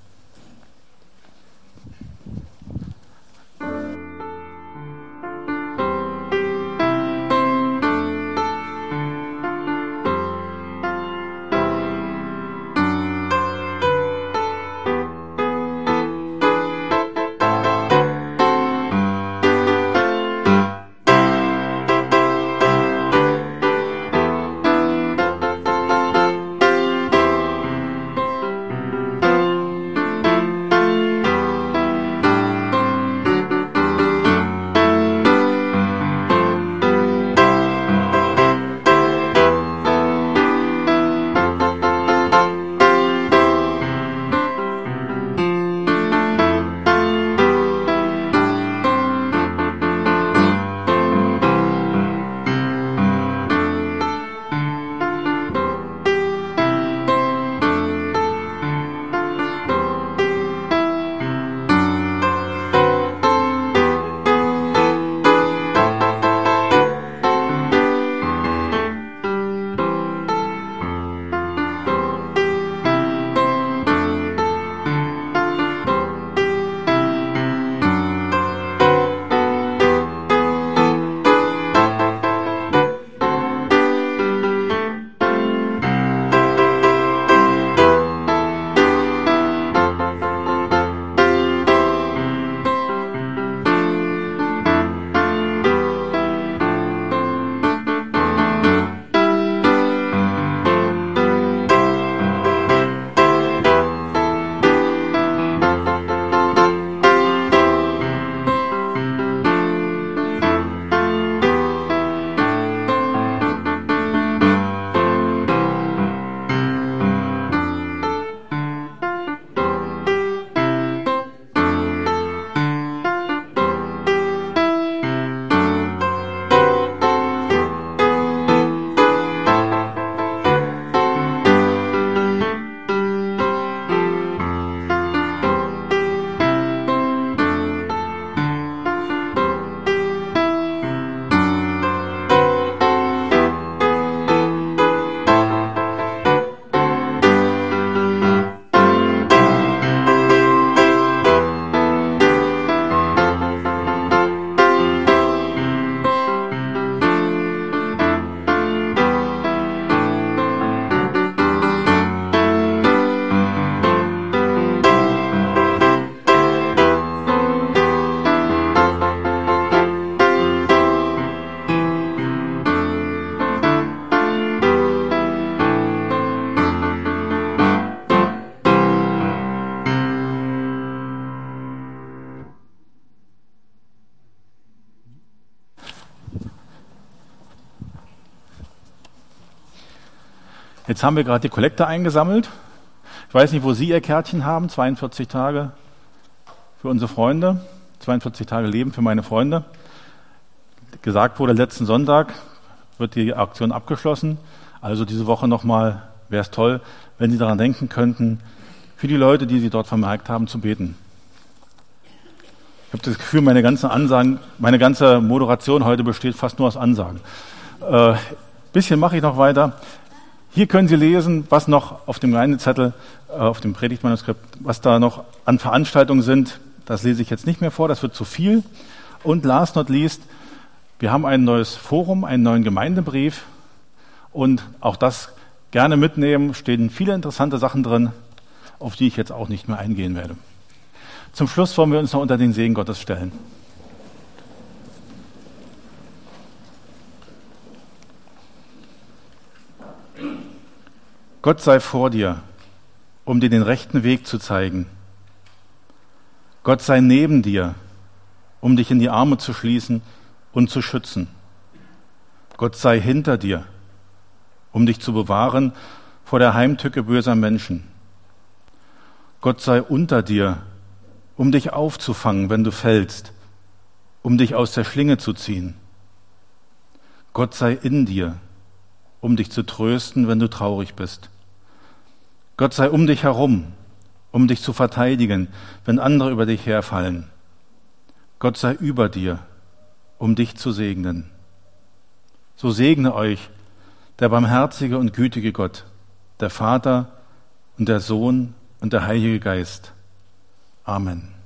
Jetzt haben wir gerade die Kollekte eingesammelt. Ich weiß nicht, wo Sie Ihr Kärtchen haben, 42 Tage für unsere Freunde, 42 Tage Leben für meine Freunde. Gesagt wurde, letzten Sonntag wird die Aktion abgeschlossen. Also diese Woche nochmal, wäre es toll, wenn Sie daran denken könnten, für die Leute, die Sie dort vermerkt haben, zu beten. Ich habe das Gefühl, meine ganze Moderation heute besteht fast nur aus Ansagen. Bisschen mache ich noch weiter. Hier können Sie lesen, was noch auf dem Gemeindezettel, auf dem Predigtmanuskript, was da noch an Veranstaltungen sind. Das lese ich jetzt nicht mehr vor, das wird zu viel. Und last not least, wir haben ein neues Forum, einen neuen Gemeindebrief. Und auch das gerne mitnehmen, stehen viele interessante Sachen drin, auf die ich jetzt auch nicht mehr eingehen werde. Zum Schluss wollen wir uns noch unter den Segen Gottes stellen. Gott sei vor dir, um dir den rechten Weg zu zeigen. Gott sei neben dir, um dich in die Arme zu schließen und zu schützen. Gott sei hinter dir, um dich zu bewahren vor der Heimtücke böser Menschen. Gott sei unter dir, um dich aufzufangen, wenn du fällst, um dich aus der Schlinge zu ziehen. Gott sei in dir, um dich zu trösten, wenn du traurig bist. Gott sei um dich herum, um dich zu verteidigen, wenn andere über dich herfallen. Gott sei über dir, um dich zu segnen. So segne euch der barmherzige und gütige Gott, der Vater und der Sohn und der Heilige Geist. Amen.